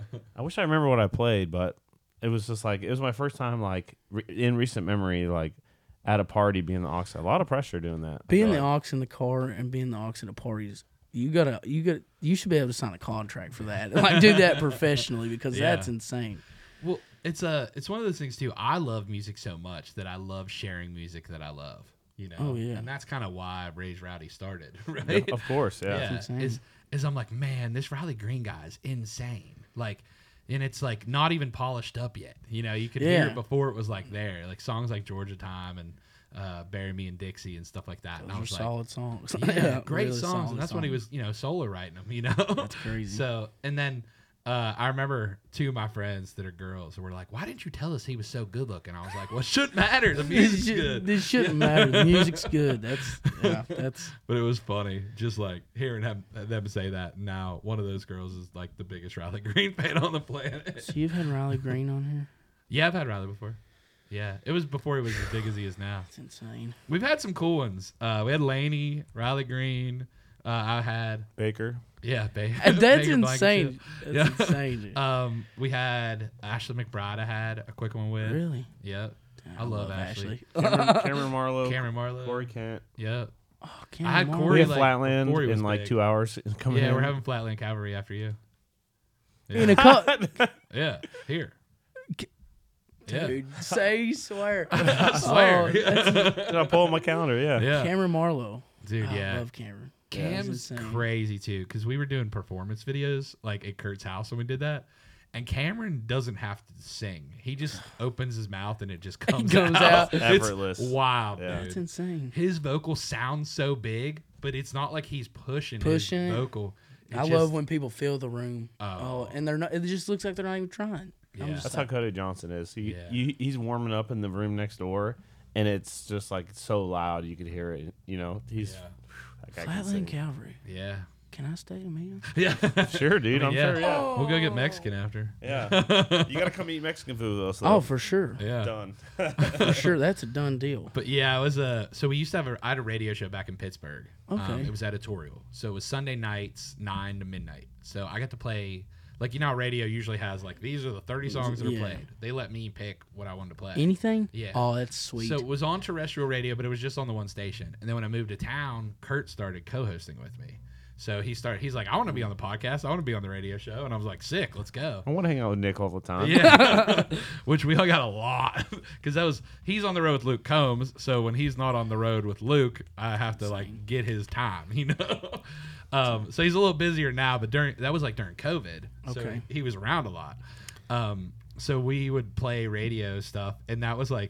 I wish I remember what I played, but it was just like, it was my first time, like, re- in recent memory, like, at a party being the aux guy. A lot of pressure doing that. I being feel the like. aux in the car and being the aux at the parties, you gotta, you got, you should be able to sign a contract for that. Like, do that professionally because Yeah. that's insane. Well, it's a it's one of those things too. I love music so much that I love sharing music that I love. You know, Oh, yeah. and that's kind of why Raise Rowdy started, right? Of course, yeah. yeah, insane. is is I'm like, man, this Riley Green guy is insane. Like, and it's like not even polished up yet. You know, you could hear Yeah. it before it was like there, like songs like Georgia Time and uh, Bury Me and Dixie and stuff like that. and Those I are was like, solid songs. yeah, great really songs. solid And that's when he songs. was, you know, solo writing them. You know, That's crazy. So, and then uh, I remember two of my friends that are girls were like, "Why didn't you tell us he was so good looking?" I was like, "Well, it shouldn't matter. The This, music's should, good." this shouldn't matter. The music's good. That's yeah. That's But it was funny, just like hearing them, them say that. Now, one of those girls is like the biggest Riley Green fan on the planet. so you've had Riley Green on here. Yeah, I've had Riley before. Yeah, it was before he was as big as he is now. It's insane. We've had some cool ones. Uh, we had Laney, Riley Green. Uh, I had Baker. yeah, ba- And that's Baker insane. Blankenship. That's Yeah. insane. Dude. Um, we had Ashley McBride. I had a quick one with. Really? Yep. Damn, I love Ashley. Cameron, Cameron Marlowe. Cameron Marlowe. Corey Kent. Yep. Oh, I Cameron had Marlowe. Corey, We have like, Flatland before he was in like big. two hours coming Yeah, in. we're having Flatland Cavalry after you. In a Yeah. cup. Yeah. Here. Yeah. Dude, say you swear. I swear. Oh, that's- Did I pull up my calendar? Yeah. yeah. Cameron Marlowe. Dude, I yeah. love Cameron. Yeah, Cam's he's insane. crazy too, because we were doing performance videos like at Kurt's house when we did that, And Cameron doesn't have to sing. He just opens his mouth and it just comes, comes out. out. Effortless. It's wild, Yeah. dude. That's insane. His vocal sounds so big, but it's not like he's pushing, Pushing his it. vocal. It I just- love when people fill the room. Oh. Oh, and they're not. It just looks like they're not even trying. I'm Yeah. just That's like, how Cody Johnson is. He, Yeah. you, he's warming up in the room next door, and it's just like so loud you could hear it. You know, he's Yeah. that guy can Flatland sing. Calvary. Yeah. Can I stay a man? Yeah. Sure, dude. I I'm mean, yeah. sure. Yeah. We'll go get Mexican after. Yeah. You gotta come eat Mexican food with us. Though. Oh, for sure. Yeah. Done. For sure. That's a done deal. But yeah, it was a. So we used to have a. I had a radio show back in Pittsburgh. Um, Okay. it was editorial. So it was Sunday nights, nine to midnight. So I got to play. Like, you know how radio usually has, like, these are the thirty songs that are Yeah. played. They let me pick what I wanted to play. Anything? Yeah. Oh, that's sweet. So it was on terrestrial radio, but it was just on the one station. And then when I moved to town, Kurt started co-hosting with me. So he started. He's like, I want to be on the podcast. I want to be on the radio show. And I was like, sick, let's go. I want to hang out with Nick all the time. Yeah, which we all got a lot because that was he's on the road with Luke Combs. So when he's not on the road with Luke, I have to like get his time, you know. Um, so he's a little busier now, but during that was like during COVID, so Okay. he was around a lot. Um, so we would play radio stuff, and that was like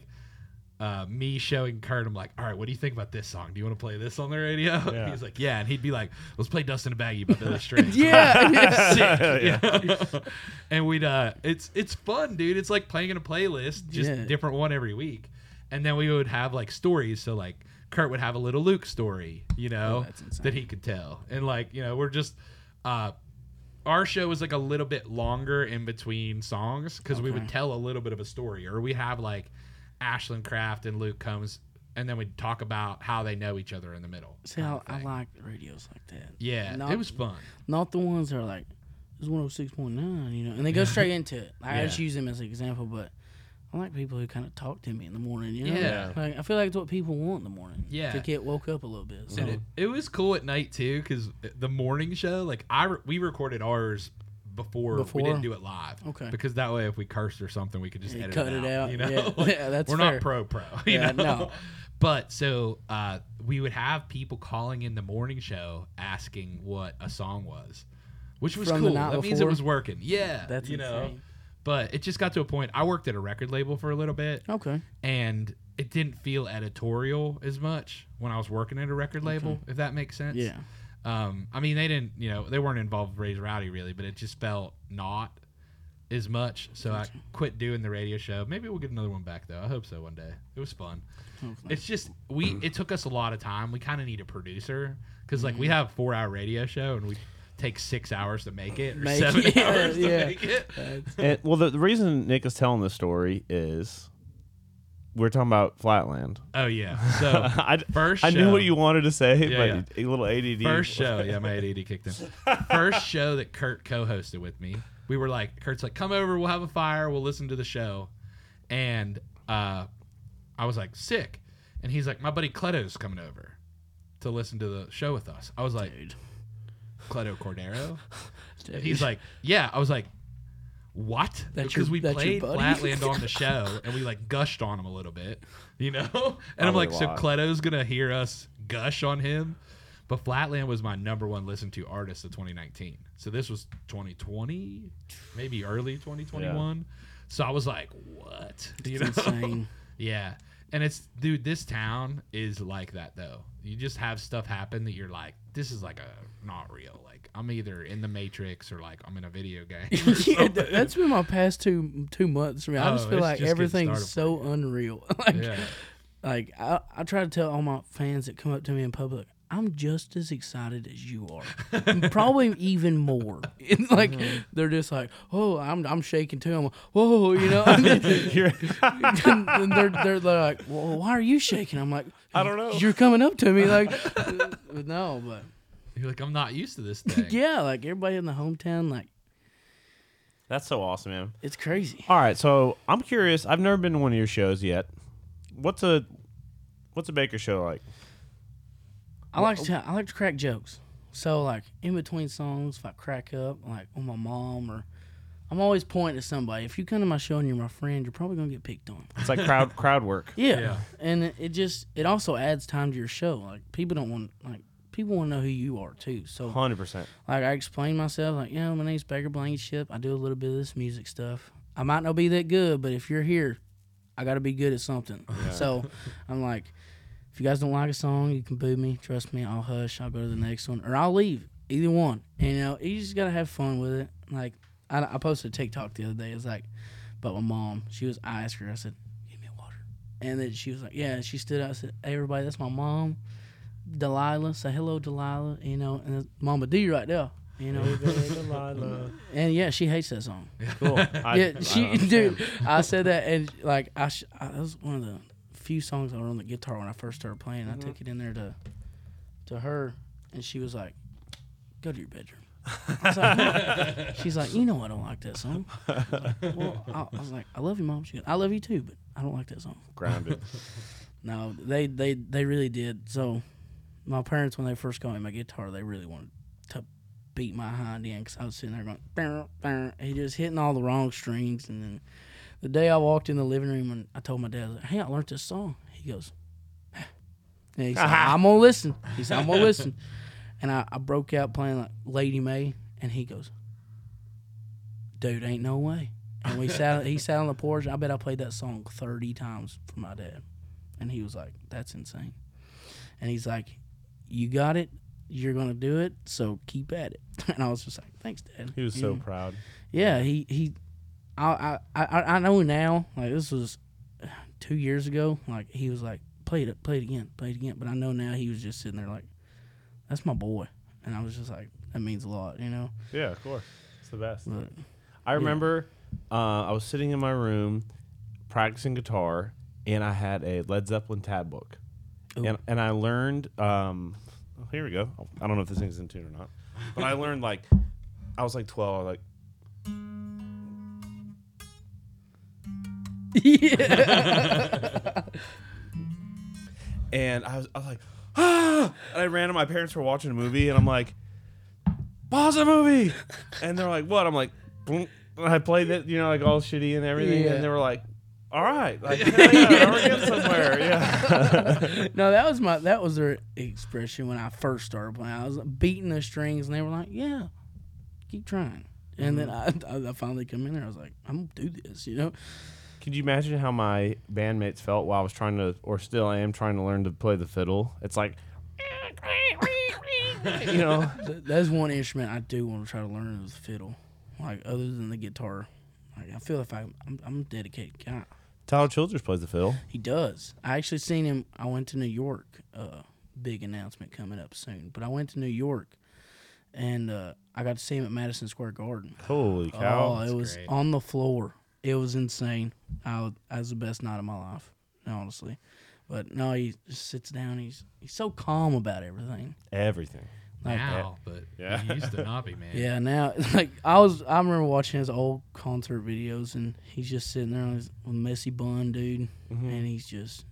uh, me showing Kurt. I'm like, all right, what do you think about this song? Do you want to play this on the radio? Yeah. He's like, yeah, and he'd be like, let's play Dust in a Baggie by Billy Strings. yeah. yeah. Sick. Yeah. And we'd uh it's it's fun, dude. It's like playing in a playlist, just Yeah. different one every week. And then we would have like stories, so like Kurt would have a little Luke story, you know, Oh, that's insane. that he could tell. And like, you know, we're just uh our show was like a little bit longer in between songs because we would Okay. tell a little bit of a story, or we have like Ashland Kraft and Luke Combs, and then we'd talk about how they know each other in the middle. See, kind I, of I thing. like radios like that. Yeah, Not- it was fun. Not the ones that are like, it's one oh six point nine, you know, and they go straight into it. I Yeah. just use them as an example, but I like people who kind of talk to me in the morning, you know? Yeah. Like, I feel like it's what people want in the morning. Yeah. To get woke up a little bit. So. And it, it was cool at night too, because the morning show, like I re- we recorded ours before, Before? we didn't do it live. Okay. Because that way, if we cursed or something, we could just Yeah, edit cut it it out. out. You know, Yeah. Like, Yeah, that's we're fair. not pro pro. You Yeah, know? no. But so uh, we would have people calling in the morning show asking what a song was, which was From the cool. night That means it before? was working. Yeah, That's you know. insane. But it just got to a point. I worked at a record label for a little bit, Okay. and it didn't feel editorial as much when I was working at a record label, Okay. if that makes sense. Yeah. Um, I mean, they didn't, you know, they weren't involved with Raise Rowdy really, but it just felt not as much. So Gotcha. I quit doing the radio show. Maybe we'll get another one back though. I hope so one day. It was fun. Hopefully. It's just we. It took us a lot of time. We kind of need a producer because like we Mm-hmm. have a four hour radio show and we take six hours to make it or Make seven it, hours yeah. to make it. That's- And, well, the, the reason Nick is telling this story is we're talking about Flatland. Oh yeah. So I, first I knew show- what you wanted to say, Yeah, but yeah. a little A D D. First show, yeah, my A D D kicked in. First show that Kurt co-hosted with me, we were like, Kurt's like, come over, we'll have a fire, we'll listen to the show, and uh, I was like, sick, and he's like, my buddy Cleto's coming over to listen to the show with us. I was like, Dude. Cleto Cordero. Dude. And he's like, yeah. I was like, what? That's Because your- we that's your played buddy? Flatland on the show and we like gushed on him a little bit, you know? And I'm Probably like, a so lot. Cleto's gonna hear us gush on him. But Flatland was my number one listened to artist of twenty nineteen. So this was twenty twenty, maybe early twenty twenty-one. So I was like, what? You It's insane. Yeah. And it's, dude, this town is like that, though. You just have stuff happen that you're like, this is like a not real. Like, I'm either in the Matrix or like I'm in a video game. or yeah, something. th- that's been my past two two months for me. I Oh, just feel it's like just getting everything's started so unreal. like, Yeah. like I, I try to tell all my fans that come up to me in public, I'm just as excited as you are, probably even more. And like Mm-hmm. they're just like, oh, I'm I'm shaking too. I'm like, whoa, you know. You're- and and they're, they're they're like, well, why are you shaking? I'm like, I don't know. You're coming up to me like, no, but You're like, I'm not used to this thing. yeah, like everybody in the hometown, like That's so awesome, man. it's crazy. All right, so I'm curious. I've never been to one of your shows yet. What's a what's a Baker show like? I like to tell, I like to crack jokes. So like in between songs, if I crack up, like with my mom or I'm always pointing at somebody. If you come to my show and you're my friend, you're probably gonna get picked on. It's like crowd crowd work. Yeah. Yeah. And it, it just it also adds time to your show. Like people don't want like people want to know who you are too. So Hundred percent. like I explain myself, like, yeah, my name's Baker Blankenship. I do a little bit of this music stuff. I might not be that good, but if you're here, I got to be good at something. Yeah. So I'm like, if you guys don't like a song, you can boo me. Trust me, I'll hush. I'll go to the next one, or I'll leave. Either one. And, you know, you just got to have fun with it. Like, I, I posted a TikTok the other day. It was like, but my mom, she was, I asked her, I said, give me water. And then she was like, yeah. And she stood out and said, hey, everybody, that's my mom, Delilah. Say hello, Delilah. You know, and it's Mama D right there. You know, Delilah. and yeah, she hates that song. Cool. I, yeah, I she, understand. dude. I said that, and like, I, sh- I, that was one of the few songs I wrote on the guitar when I first started playing. Mm-hmm. I took it in there to, to her, and she was like, "Go to your bedroom." I was like, she's like, "You know I don't like that song." I was like, well, I, I was like, "I love you, Mom." She goes, "I love you too, but I don't like that song." Grounded. No, they, they, they really did. So, my parents, when they first got me my guitar, they really wanted to beat my hind end because I was sitting there going, "Bow, bow," he just hitting all the wrong strings. And then the day I walked in the living room and I told my dad, I was like, "Hey, I learned this song." He goes, and he said, "I'm gonna listen." He said, "I'm gonna listen." And I, I broke out playing like Lady May, and he goes, "Dude, ain't no way." And we sat. He sat on the porch. I bet I played that song thirty times for my dad, and he was like, "That's insane." And he's like, "You got it. You're gonna do it. So keep at it." And I was just like, "Thanks, Dad." He was You so know? proud. Yeah, he he. I I I I know now. Like this was two years ago. Like he was like, "Play it, play it again, play it again." But I know now he was just sitting there like, "That's my boy," and I was just like, "That means a lot," you know. Yeah, of course. It's the best. But I remember uh, I was sitting in my room practicing guitar, and I had a Led Zeppelin tab book. Ooh. And and I learned, um, oh, here we go. I don't know if this thing's in tune or not. But I learned, like, I was like twelve. I was like, yeah. and I was, I was like, ah! And I ran to my parents were watching a movie, and I'm like, pause the movie. And they're like, what? I'm like, boom. And I played it, you know, like all shitty and everything. Yeah. And they were like, all right, like, yeah, yeah, we're getting somewhere. Yeah. No, that was my that was their expression when I first started playing. I was beating the strings, and they were like, "Yeah, keep trying." And then I, I finally come in there. I was like, "I'm gonna do this," you know. Could you imagine how my bandmates felt while I was trying to, or still am trying to learn to play the fiddle? It's like, you know. Th- That's one instrument I do want to try to learn is the fiddle. Like other than the guitar, like I feel if I I'm, I'm a dedicated guy. Tyler Childers plays the fiddle. He does. I actually seen him. I went to New York. Uh, big announcement coming up soon. But I went to New York, and uh, I got to see him at Madison Square Garden. Holy cow. Oh, it was great. on the floor. It was insane. I was, that was the best night of my life, honestly. But no, he just sits down. He's he's so calm about everything. Everything. Like, Now, but Yeah. he used to not be, man. yeah, now like I was. I remember watching his old concert videos, and he's just sitting there on his with messy bun, dude, Mhm. and he's just,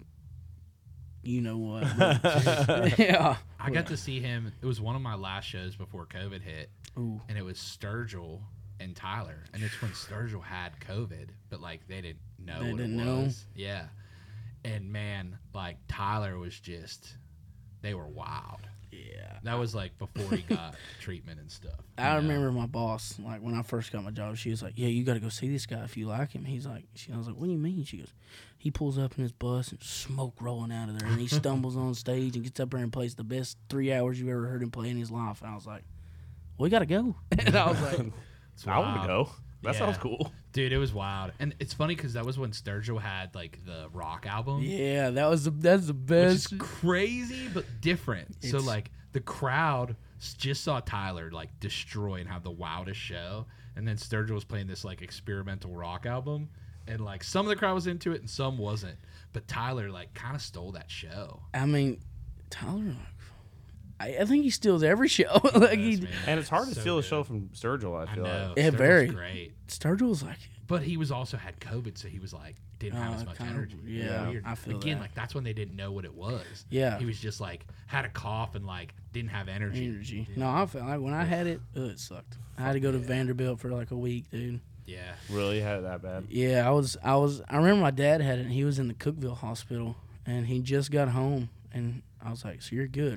you know what? but- yeah. I got to see him. It was one of my last shows before COVID hit, Ooh. and it was Sturgill and Tyler. And it's when Sturgill had COVID, but like they didn't know They what didn't it know? was. Yeah. And man, like Tyler was just, they were wild. Yeah. That was like before he got treatment and stuff. I you know? remember my boss, like when I first got my job, she was like, "Yeah, you got to go see this guy if you like him." He's like, she, I was like, "What do you mean?" She goes, "He pulls up in his bus and smoke rolling out of there, and he stumbles on stage and gets up there and plays the best three hours you've ever heard him play in his life." And I was like, "We got to go." And I was like, It's I want to wild. go. That Yeah. sounds cool. Dude, it was wild. And it's funny because that was when Sturgill had like the rock album. "Yeah, that was the that's the Which best." is crazy but different. So It's- like the crowd s- just saw Tyler like destroy and have the wildest show, and then Sturgill was playing this like experimental rock album, and like some of the crowd was into it and some wasn't. But Tyler like kind of stole that show. I mean, Tyler, like, I, I think he steals every show. like he, Yes, man. And it's hard to So steal a good. show from Sturgill, I I feel know. like. Yeah, Sturgill's very. great. Sturgill was like, But he was also had COVID, so he was like didn't have Oh, as much kind of- energy. It was yeah, weird. I feel Again, that. like that's when they didn't know what it was. Yeah. He was just like had a cough and like didn't have energy. energy. No, I felt like when I had it, ugh, it sucked. I had to go to Vanderbilt for like a week, dude. Yeah. Really had it that bad. Yeah, I was, I was, I remember my dad had it, and he was in the Cookeville hospital, and he just got home, and I was like, "So you're good, right?"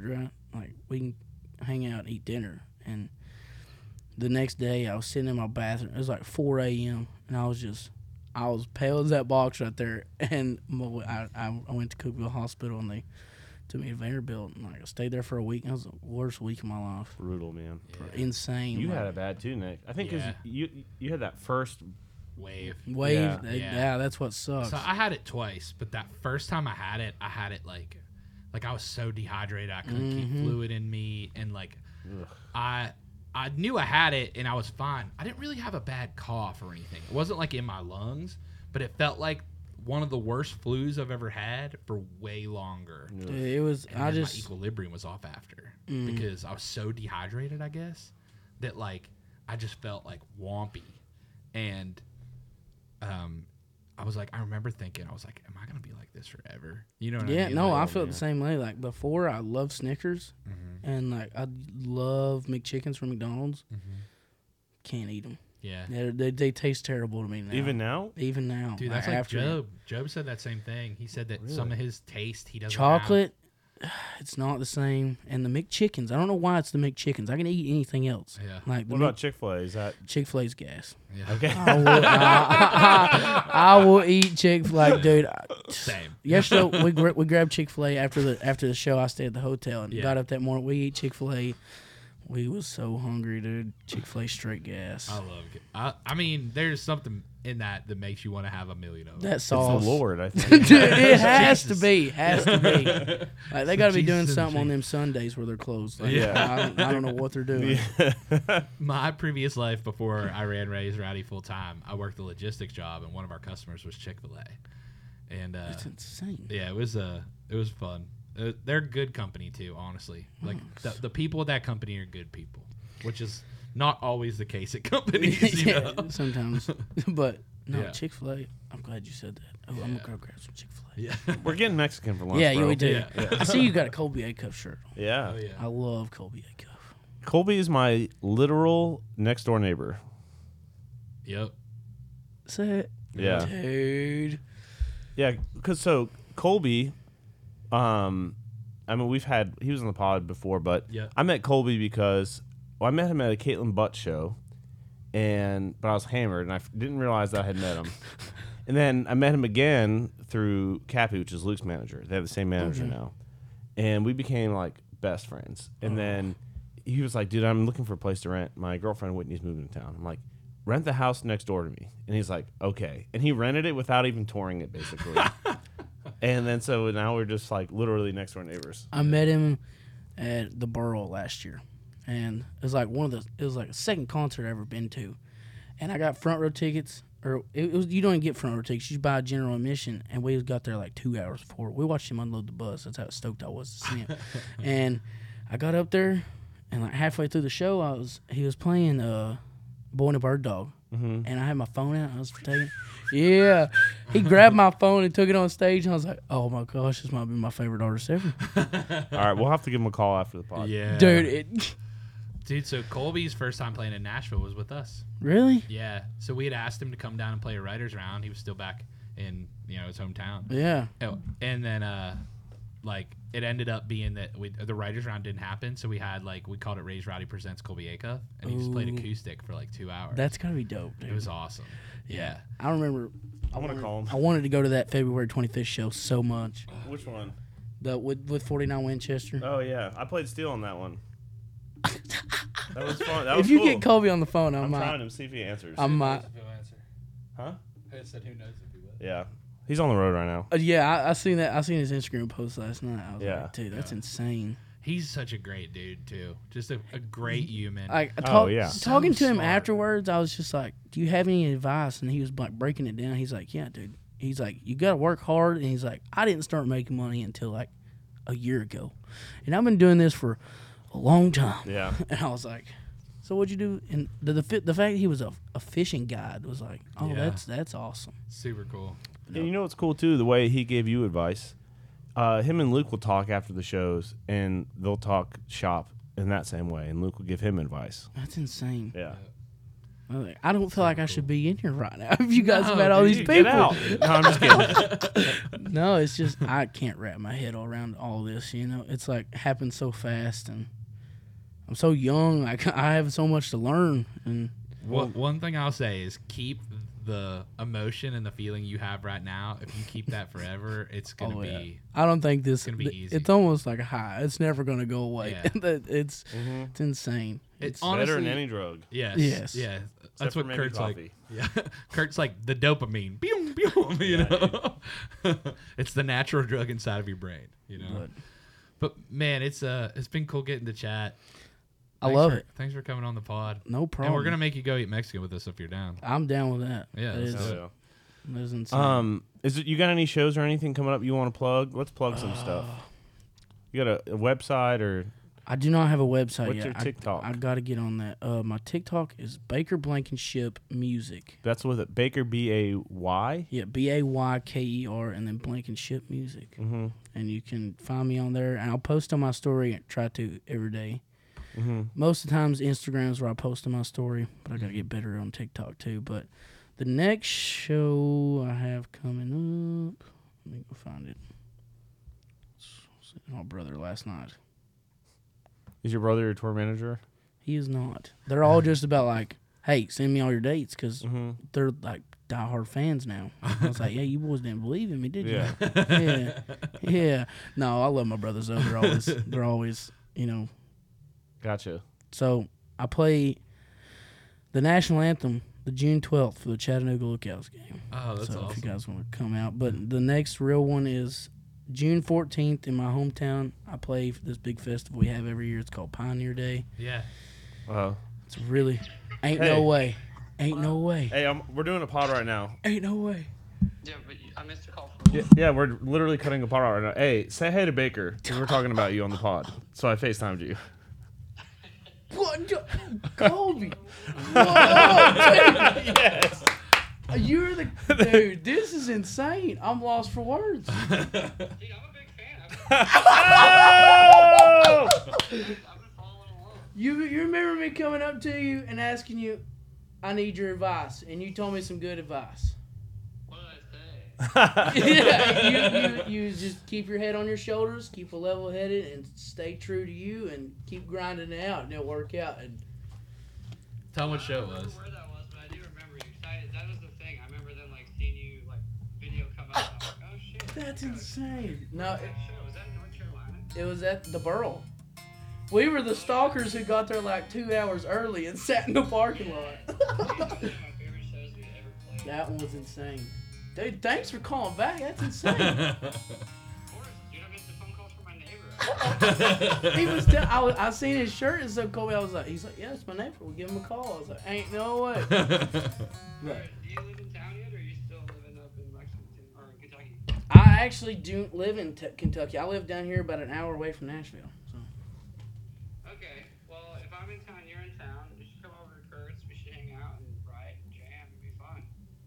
like we can hang out and eat dinner. And the next day, I was sitting in my bathroom. It was like four a.m. and I was just, I was pale as that box right there. And my, I, I I went to Cookville Hospital and they took me to Vanderbilt and like I stayed there for a week. It was the worst week of my life. Brutal, man. Yeah. Insane. You like, had it bad too, Nick. I think because Yeah. you you had that first. Wave. wave. Yeah. Yeah. Yeah. yeah, that's what sucks. So I had it twice, but that first time I had it, I had it like, like I was so dehydrated I couldn't keep Mhm. fluid in me, and like, Ugh. I, I knew I had it and I was fine. I didn't really have a bad cough or anything. It wasn't like in my lungs, but it felt like one of the worst flus I've ever had for way longer. Ugh. Dude, it was. And I then just. my equilibrium was off after Mm. because I was so dehydrated, I guess, that like I just felt like wompy, and um, I was like, I remember thinking, I was like, am I gonna be like this forever? You know what I Yeah, mean? no, Like, I felt man. the same way. Like before, I loved Snickers, mhm, and like I love McChickens from McDonald's. mhm. Can't eat them. Yeah, They, they they taste terrible to me now. Even now, even now, dude, that's like after Job. Job said that same thing. He said that some Really? of his taste he doesn't chocolate. It's not the same. And the McChickens, I don't know why it's the McChickens. I can eat anything else. Have. Yeah, Like the what about Chick Fil A? Is that Chick Fil A's gas. yeah. okay? I will, I, I, I will eat Chick Fil A, dude. I- Same. Yesterday we gra- we grabbed Chick Fil A after the after the show. I stayed at the hotel and Yeah. got up that morning. We eat Chick Fil A. We was so hungry, dude. Chick Fil A straight gas. I love it. I, I mean, there's something in that that makes you want to have a million of them. That It's sauce, the Lord, I think. dude. It has to Jesus. be. Has to be. Like they got to be doing Jesus and something on Jesus. them Sundays where they're closed. Like, Yeah. I, I don't know what they're doing. My previous life before I ran Raised Rowdy full time, I worked a logistics job, and one of our customers was Chick Fil A, and uh, It's insane. yeah, it was uh, it was fun. Uh, they're good company too, honestly. Like Oh, the, the people at that company are good people, which is not always the case at companies. You yeah, know? sometimes. But no, Yeah. Chick Fil A. I'm glad you said that. Oh, I'm Yeah. gonna go grab some Chick Fil A. Yeah. We're getting Mexican for lunch. Yeah, bro. yeah, we do. Yeah. I see you got a Colby A Cup shirt. on. Yeah. Oh yeah. I love Colby A Cup. Colby is my literal next door neighbor. Yep. Say it. Yeah. Dude. Yeah, because so Colby, um, I mean we've had he was on the pod before, but Yeah. I met Colby because well, I met him at a Caitlin Butt show, and but I was hammered and I f- didn't realize that I had met him, and then I met him again through Cappy, which is Luke's manager. They have the same manager Okay. now, and we became like best friends. And then he was like, "Dude, I'm looking for a place to rent. My girlfriend Whitney's moving to town." I'm like, "Rent the house next door to me." And he's like, "Okay." And he rented it without even touring it, basically. And then so now we're just like literally next door neighbors. I met him at the Burl last year, and it was like one of the it was like the second concert I ever been to, and I got front row tickets. Or it was you don't even get front row tickets; you buy a general admission, and we got there like two hours before. We watched him unload the bus. That's how stoked I was to see him. And I got up there, and like halfway through the show, I was he was playing uh, Boy and a Bird Dog, Mm-hmm. and I had my phone out. I was taking, yeah. He grabbed my phone and took it on stage, and I was like, "Oh my gosh, this might be my favorite artist ever, All right, we'll have to give him a call after the pod. Yeah. dude." It Dude, so Colby's first time playing in Nashville was with us. really, Yeah. So we had asked him to come down and play a writers round. He was still back in, you know, his hometown. yeah. Oh, and then uh like it ended up being that we the writers round didn't happen, so we had like we called it Raised Rowdy Presents Colby Acuff, and he just played Ooh. acoustic for like two hours. That's gotta be dope, dude. It was awesome. Yeah. I remember. I want to wanted- call him. I wanted to go to that February twenty-fifth show so much. Which one? The with with forty-nine Winchester. Oh yeah, I played steel on that one. That was fun. That was If you cool. get Colby on the phone, I I'm might. trying to see if he answers. I might. huh? I said who knows if he will. Yeah, he's on the road right now. Uh, yeah, I, I seen that. I seen his Instagram post last night. I was Yeah. like, dude, that's Yeah. insane. He's such a great dude too. Just a, a great human. Like I Oh, talk, yeah. talking So to him smart. afterwards, I was just like, "Do you have any advice?" And he was like breaking it down. He's like, "Yeah, dude." He's like, "You got to work hard." And he's like, "I didn't start making money until like a year ago, and I've been doing this for a long time." Yeah. And I was like, "So what'd you do?" And the the, fi- the fact that he was a, a fishing guide was like, "Oh, Yeah. that's that's awesome." Super cool. And you know what's cool too? The way he gave you advice. Uh, him and Luke will talk after the shows, and they'll talk shop in that same way, and Luke will give him advice. That's insane. Yeah. I, was like, I don't feel like I should be in here right now if you guys No, have had all dude, these get people. Get out. No, I'm just kidding. No, it's just I can't wrap my head all around all this. You know, it's like happens so fast, and I'm so young. I ca- I have so much to learn, and Well, one thing I'll say is keep the emotion and the feeling you have right now. If you keep that forever, it's gonna Oh, yeah. be. I don't think this. gonna be th- easy. It's almost like a high. It's never gonna go away. Yeah. That- it's Mhm. it's insane. It's It's honestly, Better than any drug. Yes. Yes. Yeah. Except That's for what maybe Kurt's coffee. like. Yeah. Kurt's like the dopamine. Pew, pew, you know. It's the natural drug inside of your brain. You know. But But man, it's uh, it's been cool getting to chat. I Thanks love for- it. Thanks for coming on the pod. No problem. And we're gonna make you go eat Mexican with us if you're down. I'm down with that. Yeah, That let's is, do it. Hell that is insane. yeah. Um, is it you got any shows or anything coming up you want to plug? Let's plug some stuff. You got a, a website or I do not have a website what's yet. your I- TikTok? I, got to get on that. Uh, my TikTok is Baker Blankenship Music. That's with it. Baker B A Y. Yeah, B A Y K E R and then Blankenship Music. Mm-hmm. And you can find me on there. And I'll post on my story. I try to every day. Mm-hmm. Most of the times, Instagram's where I post on my story, but I gotta get better on TikTok too. But the next show I have coming up, let me go find it. It's my brother last night. Is your brother your tour manager? He is not. They're all just about like, hey, send me all your dates because Mm-hmm. they're like diehard fans now. I was like, yeah, you boys didn't believe in me, did you? Yeah. yeah, yeah. No, I love my brothers though. They're always, they're always, you know. Gotcha. So I play the national anthem the June twelfth for the Chattanooga Lookouts game. Oh, that's so if awesome. you guys want to come out, but the next real one is June fourteenth in my hometown. I play for this big festival we have every year. It's called Pioneer Day. Yeah. Uh, It's really ain't Hey. no way, ain't no way, hey, I'm, we're doing a pod right now. ain't no way. Yeah, but you- I missed a call from Yeah, yeah, we're literally cutting a pod out right now. Hey, say hey to Baker because we're talking about you on the pod. So I FaceTimed you. What, Colby? Yes. You're the dude. This is insane. I'm lost for words. Dude, I'm a big fan. Oh! I've been, I've been following along. You you remember me coming up to you and asking you, I need your advice, and you told me some good advice. What did I say? yeah, you, you you just keep your head on your shoulders, keep a level headed, and stay true to you, and keep grinding it out, and it'll work out. And Tell them what I show don't it remember was. where that was, but I do remember you. 'Cause I, that was the thing. I remember then like seeing you like video come out. And I was like, oh shit. that's insane. No, That it, show was that in North Carolina? it was at the Burl. We were the stalkers who got there like two hours early and sat in the parking lot. Dude, that was one of my favorite shows we ever played. That one was insane. Dude, thanks for calling back. That's insane. Of course, dude, I missed a phone call from my neighbor. He was. T- I, was I seen his shirt and so Colby. I was like, he's like, yeah, it's my neighbor. We'll give him a call. I was like, ain't no way. Alright, do you live in town yet, or are you still living up in Lexington or in Kentucky? I actually do live in t- Kentucky. I live down here about an hour away from Nashville. So. Okay, well, if I'm in town, you're in town. You should come over to Kurt's. We should hang out and write and jam. It'd be fun.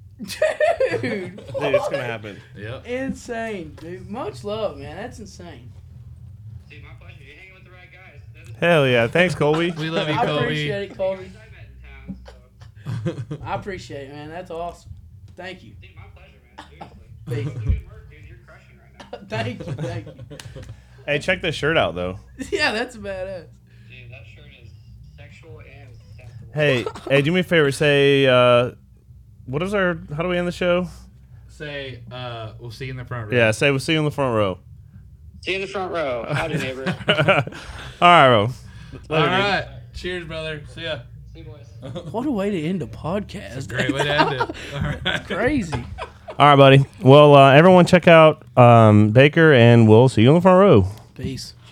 Dude, Dude, it's gonna happen. Yep. insane, dude. Much love, man. That's insane. Dude, my pleasure. You're hanging with the right guys. That is Hell yeah! Thanks, Colby. We love you, I Colby. appreciate it, Colby. guys I met in town, so. I appreciate it, man. That's awesome. Thank you. Dude, my pleasure, man. Seriously. Peace. Good work, dude. You're crushing right now. Thank you, thank you. Hey, check this shirt out though. Yeah, that's badass. Dude, that shirt is sexual and acceptable. Hey, hey, do me a favor. Say, uh, what is our? How do we end the show? Say, uh, we'll see you in the front row. Yeah, say we'll see you in the front row. See you in the front row. Howdy, neighbor. All right, bro. All Later, dude. right. Cheers, brother. See ya. See you, boys. What a way to end a podcast. Great way to end it. All right. Crazy. All right, buddy. Well, uh, everyone check out um, Baker, and we'll see you in the front row. Peace.